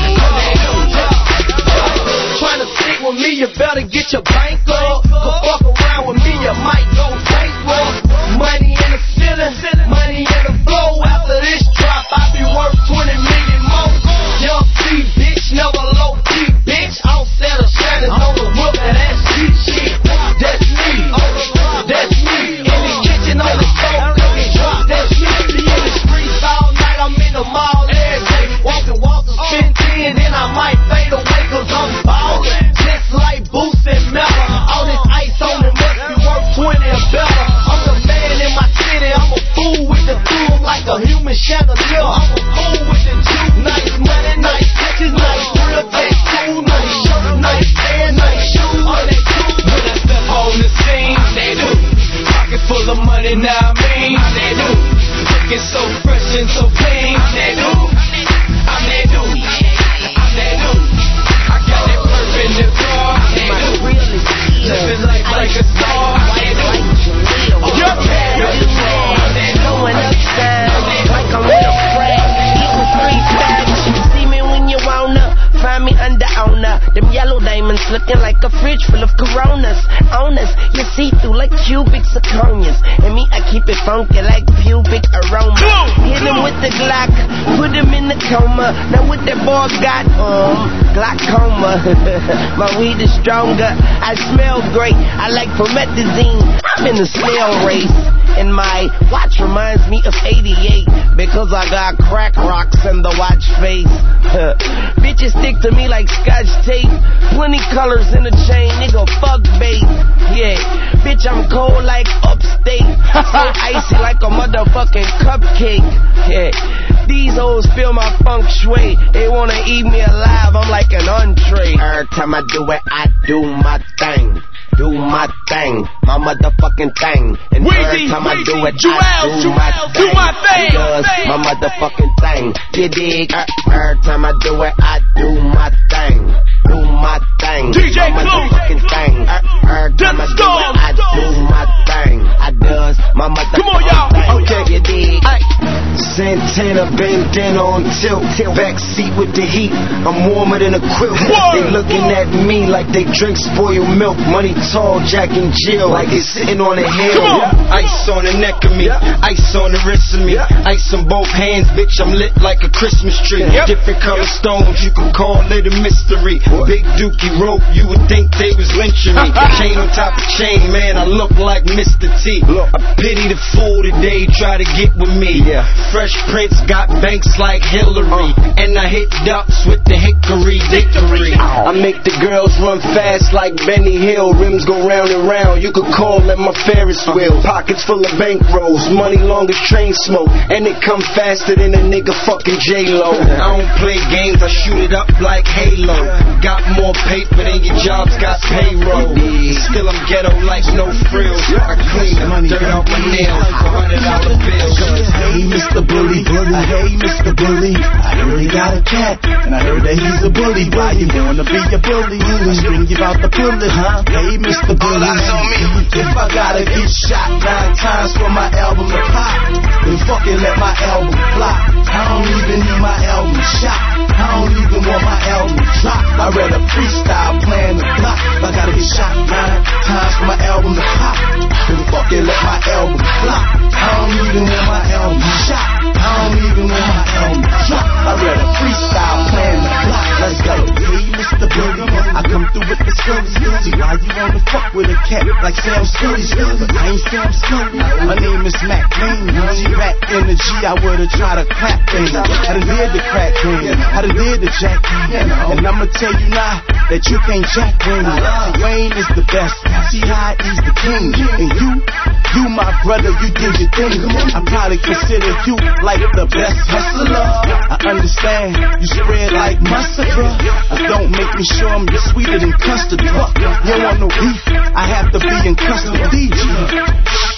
that dude. Trying to stick with me, you better get your bank up. Cause fuck around with me, you might go bankrupt. Money in the ceiling, money in the flow. After this drop, I be worth twenty million more. Young C, bitch, never low key, bitch. Outside of Shannon, on the whip, and that's street shit. That's me, that's me. In the kitchen, on the stove, cooking drop, that's me. Be in the streets all night, I'm in the mall every day. Walking, walking, spin ten, then I might fade away, cause I'm ballin'. Just like Boots and Mella. All this ice on it must be worth twenty or better. I'm the man in my city, I'm a fool with the tool like a human chandelier. I'm a fool with the juice. Nice money, nice bitches, nice real taste, cool, nice shirt, nice hair, nice shoes. I'm that dude. When I step on the scene, I'm that dude. Pocket full of money, now I mean, I'm that dude. Looking so fresh and so clean, I'm that dude. I'm that dude. I'm that dude. I got that perp in the car, I'm that dude. Living life like a star, I'm that dude. Your cab at the bar, I'm that dude. Going upstairs like I'm with a friend. Eating three stacks. See me when you wanna. Find me under owner. Them yellow diamonds looking like a fridge full of Coronas. Owners, you see through like cubic zirconias. And me, I keep it funky like pubic aroma. Hit him with the Glock, put him in the coma. Now what that boy got, um, glaucoma. My weed is stronger, I smell great. I like promethazine, I'm in the snail race. And my watch reminds me of eighty-eight because I got crack rocks in the watch face. Bitches stick to me like scotch tape. Plenty colors in the chain, nigga, fuck bait. Yeah, bitch, I'm cold like upstate. So icy like a motherfucking cupcake. Yeah, these hoes feel my feng shui. They wanna eat me alive, I'm like an entree. Every time I do it, I do my thing. Do my thing, my motherfucking thing. And every time I do it, I do my thing. Do my thing. Because my motherfucking thing. You dig? Every time I do it, I do my thing. Do my thing. D J my motherfucking thing. Every time I do it, I do my thing. I does my motherfucking thing. Okay, you dig? Santana bandana on tilt, backseat with the heat. I'm warmer than a quilt. They looking at me like they drink spoiled milk. Money tall, Jack and Jill, like they sitting on a hill. Ice on the neck of me, ice on the wrist of me, ice on both hands, bitch. I'm lit like a Christmas tree. Different color stones, you can call it a mystery. Big dookie rope, you would think they was lynching me. Chain on top of chain, man, I look like Mister T. I pity the fool today, try to get with me. Fresh Prince got banks like Hillary, and I hit ducks with the hickory dickory. I make the girls run fast like Benny Hill. Rims go round and round, you could call them my Ferris wheel. Pockets full of bankrolls, money long as train smoke, and it come faster than a nigga fucking J-Lo. I don't play games, I shoot it up like Halo. Got more paper than your jobs got payroll. Still I'm ghetto like no frills. I clean the dirt off my nails, one hundred dollar bills. Hey, Mister Bully, bully, hey, Mister Bully. I heard he got a cat, and I heard that he's a bully. Why you wanna be a bully? Let's bring you out the bully, huh? Hey, Mister Bully. If I gotta get shot nine times for my album to pop, then fucking let my album flop. I don't even need my album shot. I don't even want my album drop. I read a freestyle plan to block. If I gotta get shot nine times for my album to pop, then fucking let my album flop. I don't even want my album shot. I don't even want my album drop. I read a freestyle plan to block. Let's go. Hey, Mister Bully, I come through with the skills. See why you wanna fuck with a cat like Sam Scully? But I ain't Sam Scully. My name is Mac Lean. G-Rap energy, I would've tried to clap things. I done did the crack thing. I done did the jack thing. And I'ma tell you now that you can't jack Wayne. Wayne is the best. See how he's the king. And you, you my brother, you did your thing. I probably consider you like the best hustler. I understand you spread like mustard, bruh. Don't make me sure I'm sweeter than custard, bruh. You don't want no beef, I have to be in custody.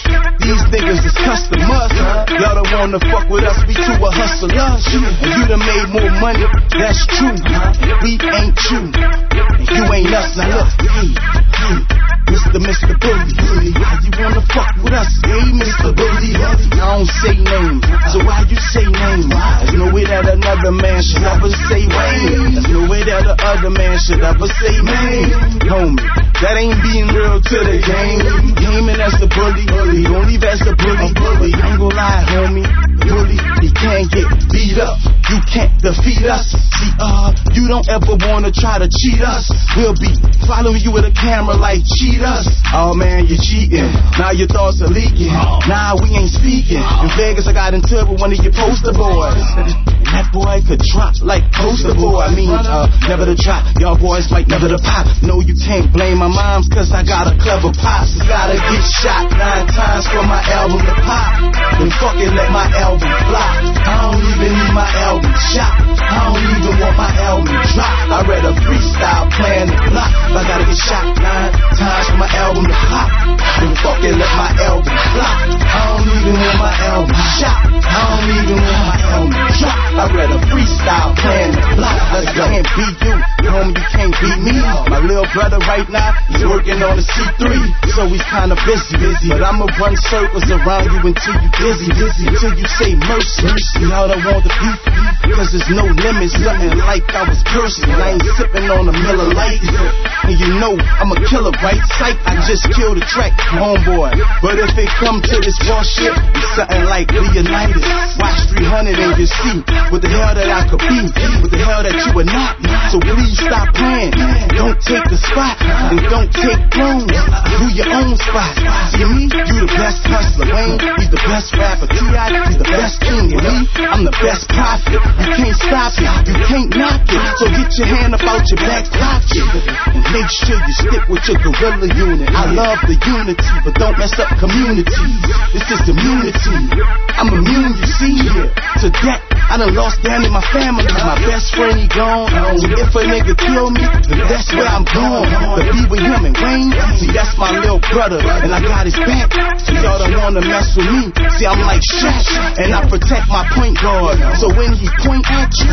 these niggas is customers. Y'all don't wanna fuck with us, we two are hustlers. And you done made more money, that's true. We ain't you, and you ain't us. Now look, hey, hey, Mister Mister Bully, why you wanna fuck with us? Hey, Mister Bully, I don't say names, so why you say names? There's no way that another man should ever say Wayne. There's no way that the other man should ever say name. Homie, that ain't being real to the game. You gaming as the bully, bully. Don't leave as the bully, bully. I ain't gon' lie, homie. The bully, he can't get beat up. You can't defeat us. See, uh, you don't ever wanna try to cheat us. We'll be following you with a camera like cheat us. Oh man, you're cheating. Now your thoughts are leaking. Nah, we ain't speaking. In Vegas, I got into it with one of your poster boys. That boy could drop like poster boy. I mean, uh, never to drop. Y'all boys like never to pop. No, you can't blame my moms, cause I got a clever pops. Gotta get shot nine times for my album to pop. Then fucking let my album flop. I don't even need my album shot. I don't even want my album drop. I read a freestyle plan to block. I gotta get shot nine times for my album to pop. Then fucking let my album flop. I don't even want my album shot. I don't even want my album drop. I read a freestyle plan to block. I can't beat you, homie, you can't beat me. My little brother right now, he's working on a C three, so he's kinda busy, busy. But I'ma run circles around you until you dizzy, dizzy. Until you say mercy. Y'all don't want the beef, cause there's no limits. Something like I was cursing, I ain't sipping on a Miller Lite. And you know I'm a killer, right? Psych, I just killed a track, homeboy. But if it come to this bullshit, it's something like Leonidas. Watch three hundred and you see what the hell that I could be, what the hell that you are not. So please stop playing. Don't take the spot, and don't take clones. Do your own spot. See me? You the best hustler. Wayne, he's the best rapper. T I, he's the best king. And me, I'm the best prophet. You can't stop it, you can't knock it. So get your hand up out your back pocket and make sure you stick with your gorilla unit. I love the unity, but don't mess up community. This is immunity. I'm immune, you see, to that. I done lost down in my family. My best friend, he gone. So if a nigga kill me, then that's where I'm going. To be with him and Wayne, see, that's my little brother, and I got his back. So y'all don't wanna mess with me. See, I'm like Shaq, and I protect my point guard. So when he point at you,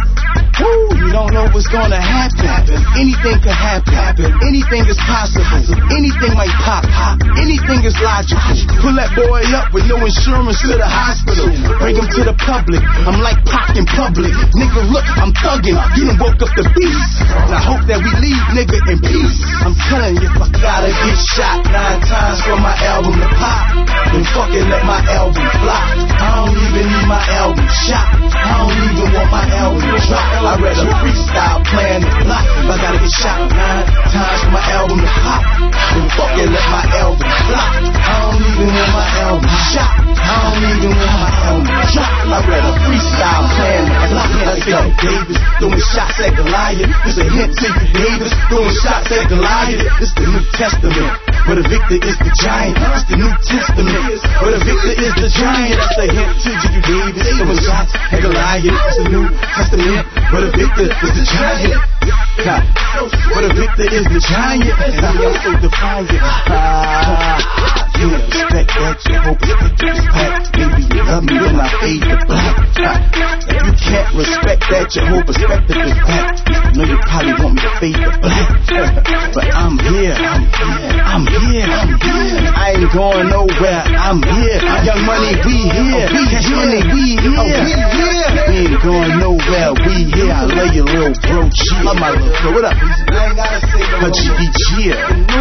woo, you don't know what's gonna happen. Anything could happen. Anything is possible. Anything might pop. Anything is logical. Pull that boy up with no insurance to the hospital. Bring him to the public. I'm like Pac in public. Nigga, look, I'm thugging. You done woke up the beast. And I hope that we leave, nigga, in peace. I'm telling you, I gotta get shot nine times for my album to pop. Then fucking let my album flop. I don't even need my album shot. I don't even want my album to drop. I read a freestyle plan to block. I gotta get shot nine times for my album to pop. Then fucking let my album flop. I don't even want my album shot. I don't even want my album to drop. I read a freestyle plan to block. Let's go, Davis, throwing shots at Goliath. This a hint to you, Davis, throwing shots at Goliath. This the New Testament, where the victor is the giant. It's the New Testament, where the victor is the giant. That's a hint to you, Davis, throwing shots at Goliath. It's the New Testament, where the victor is the giant. God, where the victor is the giant. And I'm so defiant. Ah, you respect that, you hope it's the respect. Maybe you love me when I fade to black. If you can't respect that, you hope respected is back. I know you probably want me to fade to black. But I'm here, I'm here, I'm here, I'm here. I ain't going nowhere, I'm here. Young Money, we here. Oh, we Cash here. Money, we here. Oh, we here. We ain't going nowhere, we here. I love you, little bro, G. I'm my little bro, what up? I ain't gotta say no more. G B G.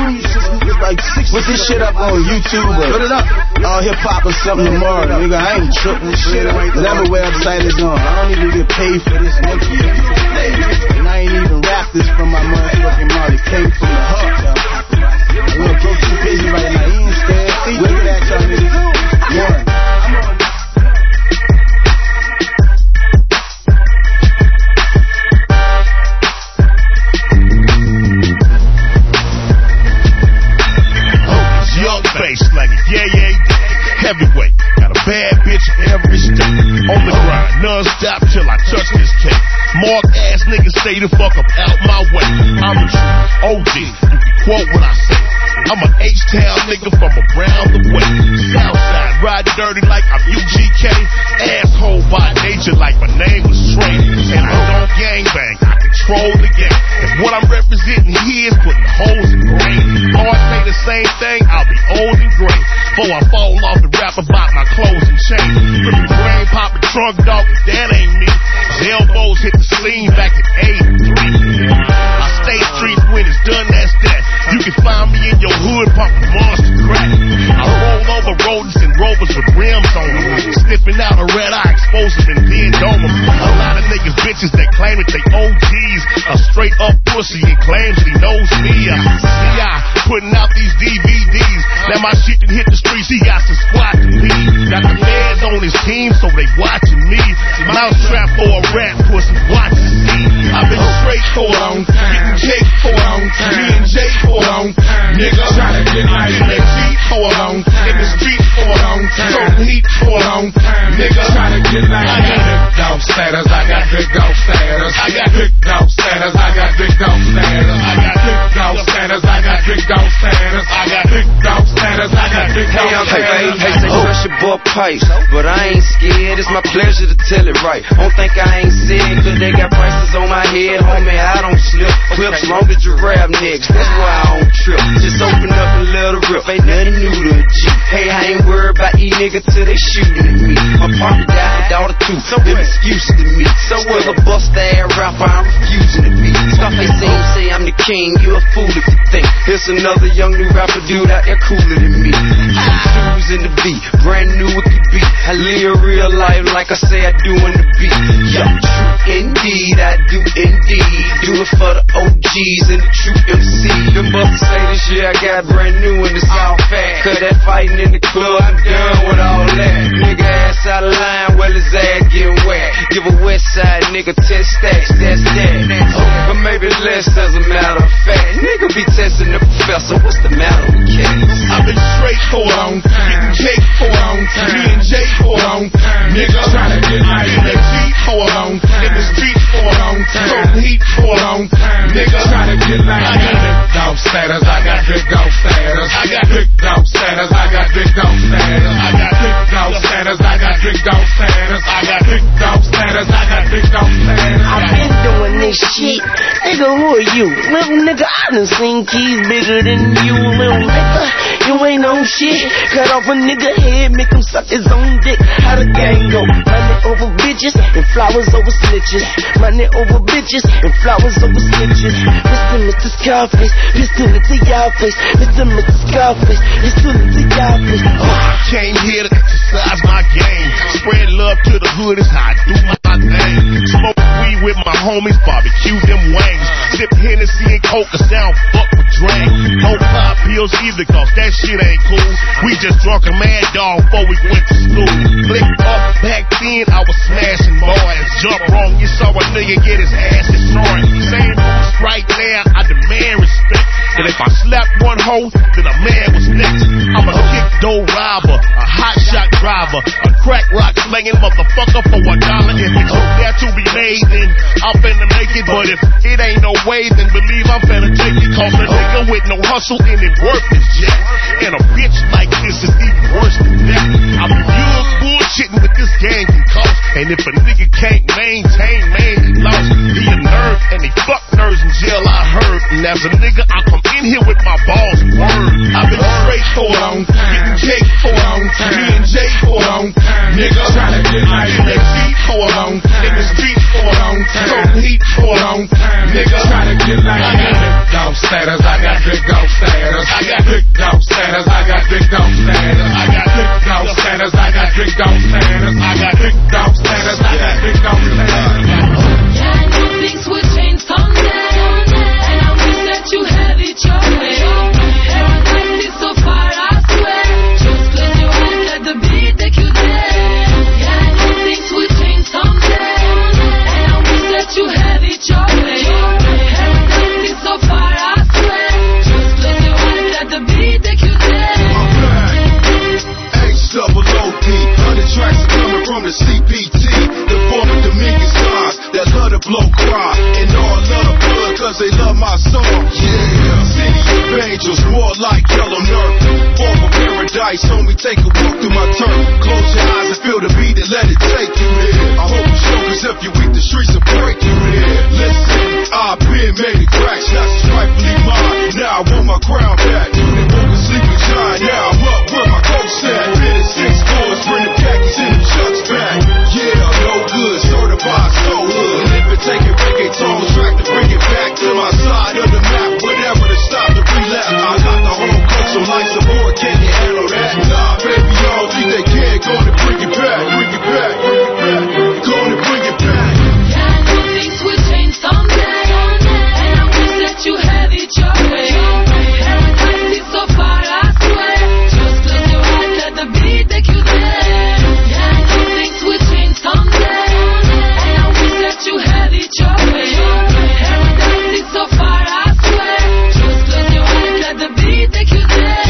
Put this shit up on YouTube. Put it up. All hip hop or something tomorrow, nigga. I ain't tripping shit. Whatever website is on. I don't even get paid for this, nigga. And I ain't even rap this from my motherfucking mouth. It came from the heart, y'all. We're broke too busy right now. He ain't stand. We'll get back, y'all niggas. One. Yeah, yeah, heavyweight. Got a bad bitch every step. On the grind, non-stop till I touch this cake. Mark ass niggas stay the fuck up out my way. I'm the truth, O G. You can quote what I say. I'm an H-Town nigga from around the way. Southside, riding dirty like I'm U G K. Asshole by nature like my name was Trey. And I don't gangbang, I control the game. If what I'm representing here is putting holes in brain, or I say the same thing, I'll be old and gray. Before I fall off and rap about my clothes and chains. Ripping brain, popping trunk, dog, that ain't me. His elbows hit the sleeve back in eighty-three. I stay street when it's done, that's that. You can find me in your hood pumping monster crack. I roll over rodents and rovers with rims on them. Sniffing out a red eye, expose them and then dome them. A lot of niggas bitches that claim that they O Gs. A straight up pussy and claims he knows me. I see I putting out these D V Ds. Now my shit can hit the streets, he got some squad to be. Got the fans on his team, so they watching me. Mousetrap for a rap pussy, watch and see. I've been straight for a long time, getting cake for a long time, me and Jay for a long time, nigga. Try to get like that G for a long time, in the streets for a long time, throwing heat for a long time, nigga. Try to get like that. I got big dog status, I got big dog status, I got big dog status, I got big dog status, I got big dog status, I got big dog status, I got big dog status, I got big dog status. Hey, hey, hey, say fresh your boy pipes, but I ain't scared. It's my pleasure to tell it right. Don't think I ain't sick, cause they got prices on my head, homie. I don't slip. Clips long as giraffe necks, that's why I don't trip. Just open up and let it rip. Ain't nothing new to a G. Hey, I ain't worried about these niggas till they shooting at me. My partner died, my daughter too. Them excuses to me. So was a bust ass rapper, I'm refusing to be. Stuff they say, say I'm the king. You a fool if you think there's another young new rapper dude out there cooler than me. Shoes in the beat, brand new it could be. I live real life like I say I do in the beat. Yo, true indeed, I do indeed. Do it for the O Gs and the true M C. Them busters say this year I got brand new in the South Fast. Cause that fighting in the club, I'm done with all that. Nigga ass out of line, well his ass getting wet. Give a west side nigga ten stacks, that's that. But maybe less as a matter of fact. Nigga be testing the professor, what's the matter with cats? I've been straight for a long time, getting cake for a long time, me and Jay for a long time, nigga. Trying to get like that G for a long time, in the streets for a long time, throwing heat for a long time, nigga. Trying to get like I got big dog status, I got big dog status, I got big dog status, I got big dog status, I got big dog status, I got big dog status, I got big dog status, I got big dog status. I've been doing this shit, nigga. Who are you, little nigga? I done seen keys bigger than you, little nigga. You ain't on shit. Cut off a nigga head, make him suck his own dick. How the gang go? Money over bitches and flowers over snitches. Money over bitches and flowers over snitches. Mister Mister Scarface, pistol into y'all face. Mister Mister Scarface, pistol into y'all face. Oh, I came here to exercise my game. Spread love to the hood is how I do my thing. Smoke weed with my homies, barbecue them wings. Sip Hennessy and Coke, cause I don't fuck with drink. Don't pop pills either, cause that shit ain't cool. We just drunk a mad dog before we went to school. Blick up, back then I was smashing boys. Jump wrong, you saw a nigga get his ass destroyed. Same moves right now, I demand respect. And if I slap one hoe, then a man was next. I'm a kick door robber, a hot shot driver, a crack rock slinging motherfucker for a dollar. If it's there to be made, then I'm finna make it. But if it ain't no way, then believe I'm finna take it. Cause a nigga with no hustle and it worth is jack. And a bitch like this is even worse than that. I'm young bullshitting with this gang can cost. And if a nigga can't maintain, man, he lost. He a nerd and they fuck nerds in jail, I heard. And as a nigga, I come in here with my balls word. I've been straight for a long time, getting cake for a long time, me and Jay for a long time, nigga. Trying to get like that G for a long time, in the streets for a long time, throwing heat for a long time, nigga. Trying to get like I got big dog status, I got big dog status, I got big dog status, I got big dog status, I got big dog status, I got big dog status, I got big dog status, I got big dog status. Yeah, I know things will change someday, and I wish that you had it your way. Paradise is so far, I swear. Just close your eyes, let the beat take you there. Yeah, I know things will change someday, and I wish that you had it your way. Paradise is so far, I swear. Just close your eyes, let the beat take you there. H double O D, hundred tracks. paradise, homie, take a walk through my turf. Close your eyes and feel the beat and let it take you there. I hope you show, cause if you weak, the streets will break you there. Listen, I've been made of cracks, that's rightfully mine. Now I want my crown back. They woke a sleeping giant, now I'm up where my ghost at. Been in six floors, bring the khakis and the chucks back. Yeah, no good, certified soul hood. If it take it reggaeton track to bring it back to my side of the map, whatever to stop the relapse. I got the whole coach on life support, can you handle that? Nah, baby, I don't think they can. Gonna bring it back, bring it back, bring it back. Gonna bring it back. Yeah, I know things will change someday, and I wish that you have it your way. Paradise is so far, I swear. Just close your eyes, let the beat take you there. Yeah, I know things will change someday, and I wish that you have it your way. Paradise is so far, I swear. Just close your eyes, let the beat take you there.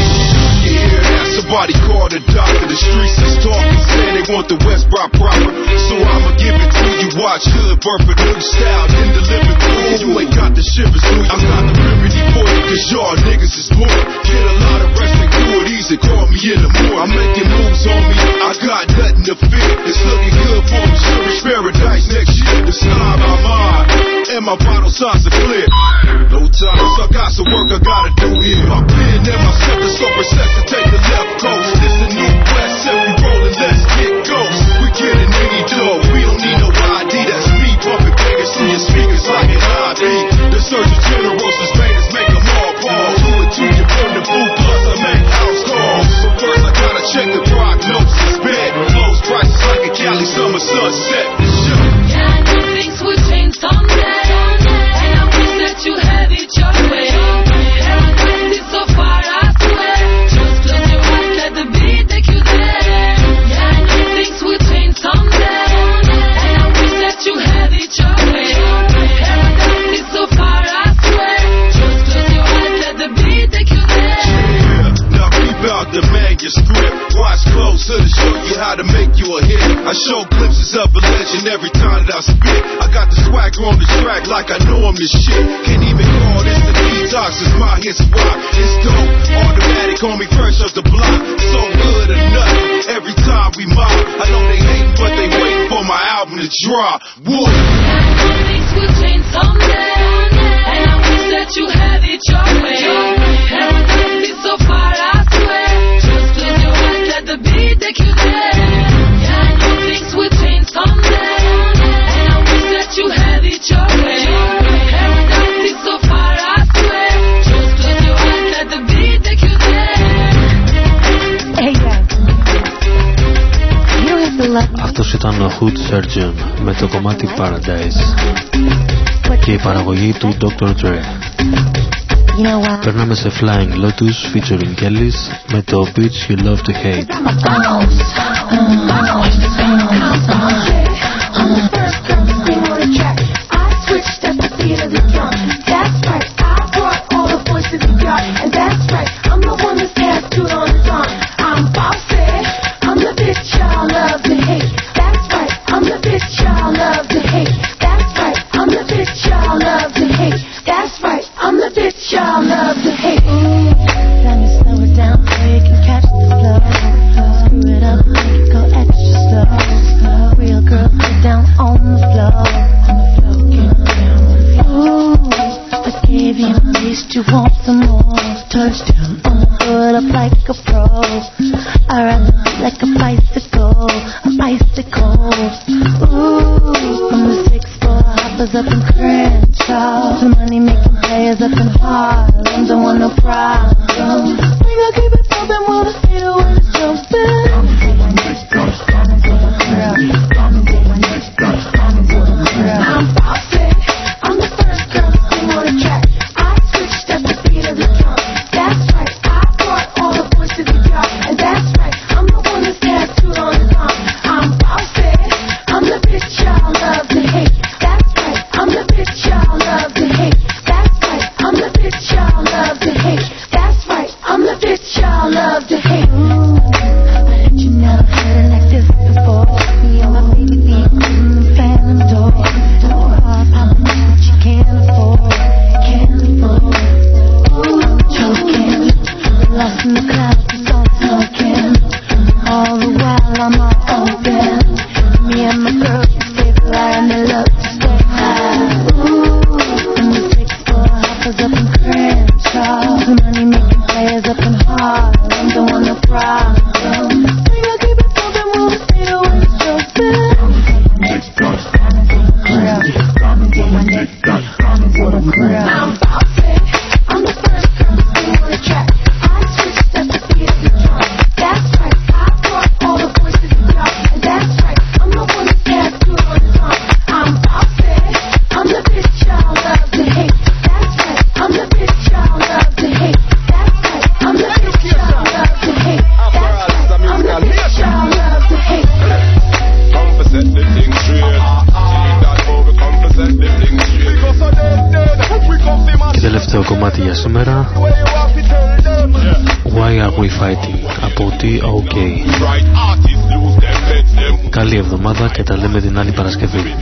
Yeah, somebody called the doctor. The streets is talking, saying they want the West Rock proper. So I'ma give it to you. Watch hood birth a new style, then deliver to you. You ain't got the shivers, do you? I got the remedy for you, cause y'all niggas is more. Get a lot of rest and do it easy. Call me in the morning. I'm making moves on me. I got nothing to fear. It's looking good for me. Sure, it's paradise next year. The sky my mind, and my vital signs are clear. No time, so I got some work I gotta do here. My pen and my center so precise to take the left coast. This a new west, if we rollin', let's get ghost. We getting any dough, we don't need no I D. That's me pumping bangers through your speakers like an I B. The Surgeon General sustainers make them all pause. Do it to you from the booth, plus I make house calls. But first I gotta check the prognosis. Bed flows, prices like a Cali summer sunset. Yeah, I know things will change someday, and I wish that you have it your way. Paradise is so far, I swear. Just close your eyes, let the beat take you there. Yeah, I know things will change someday, and I wish that you have it your way. Paradise is so far, I swear. Just close your eyes, let the beat take you there. Yeah, now keep out the manuscript. Watch close to show you how to make you a hit. I show glimpses of a legend every time that I spit. I got the swagger on the track like I know I'm this shit. Can't even call this the detox, it's my hit spot. It's dope, automatic on me fresh off the block. So good or nothing, every time we mob. I know they hating, but they waiting for my album to drop. Woo! I know things will change someday, and I wish that you have it your way. Paradise is so far, I swear. Just close your eyes, let the beat take you there. Yeah, I know things will change someday, and I wish that you have it your way. Paradise is so far, I swear. Just close your eyes, let the beat take you there. Hey guys, you have the love. Αυτός ήταν ο Hood Surgeon με το κομμάτι Paradise και η παραγωγή του ντόκτορ Dre. You know what? Περνάμε σε Flying Lotus featuring Kelly's με το Bitch You Love To Hate. Y'all love to hate. Let me slow it down so you can catch the flow. Screw it up, make it go extra slow. Real girl, get down on the floor. Ooh, I gave you a taste, you want some more. Touchdown, I'ma put up like a pro. I ride like a bicycle, a bicycle. Ooh, from the six four hoppers up in Crenshaw to money making players up in Harlem. Don't want no problem. We gon' keep it pumping, wanna feel it when it's jumping. I'm bossy, I'm the first girl to sing on the track. I switched up the beat of the drum. That's right, I brought all the boys to the yard. And that's right, I'm the one that's tattooed on his arm. I'm bossy, I'm the bitch y'all love to hate. That's right, I'm the bitch y'all love to hate. That's right, I'm the bitch y'all love to hate. That's right, I'm the bitch y'all κομμάτι για σήμερα. Why are we fighting από τι ο κέι. Καλή εβδομάδα και τα λέμε την άλλη Παρασκευή.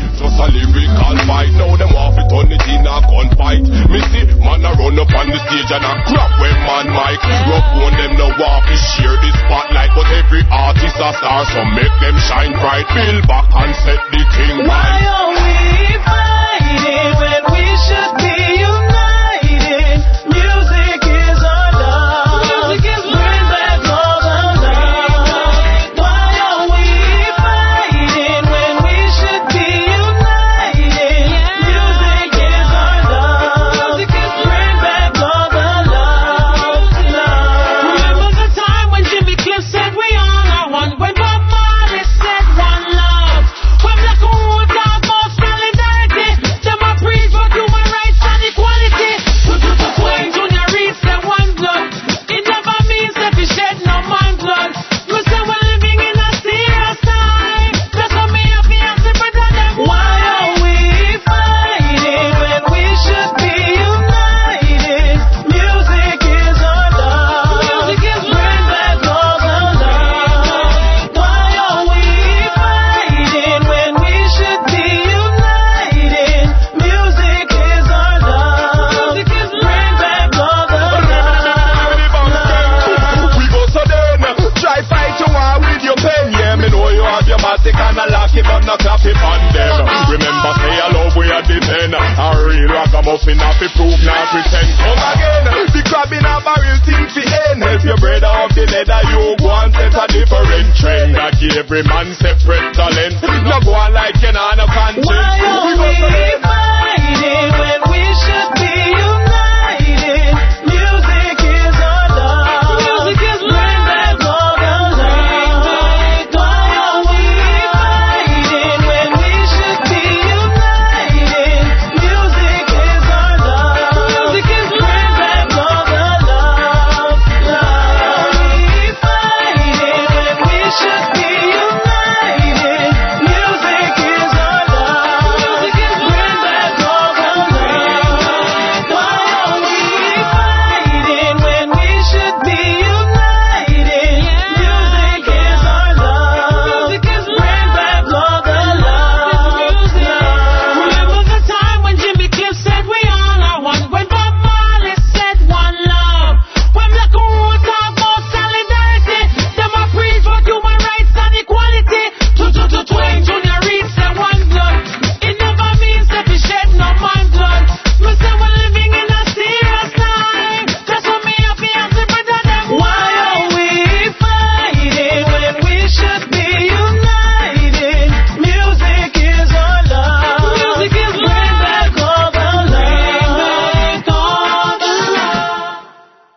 Muffin off the proof, not pretend. Come again, the crab in a barrel thing fi end. Help your brother off the leather, you go and set a different trend. That give every man separate talent. No go on like you know no content.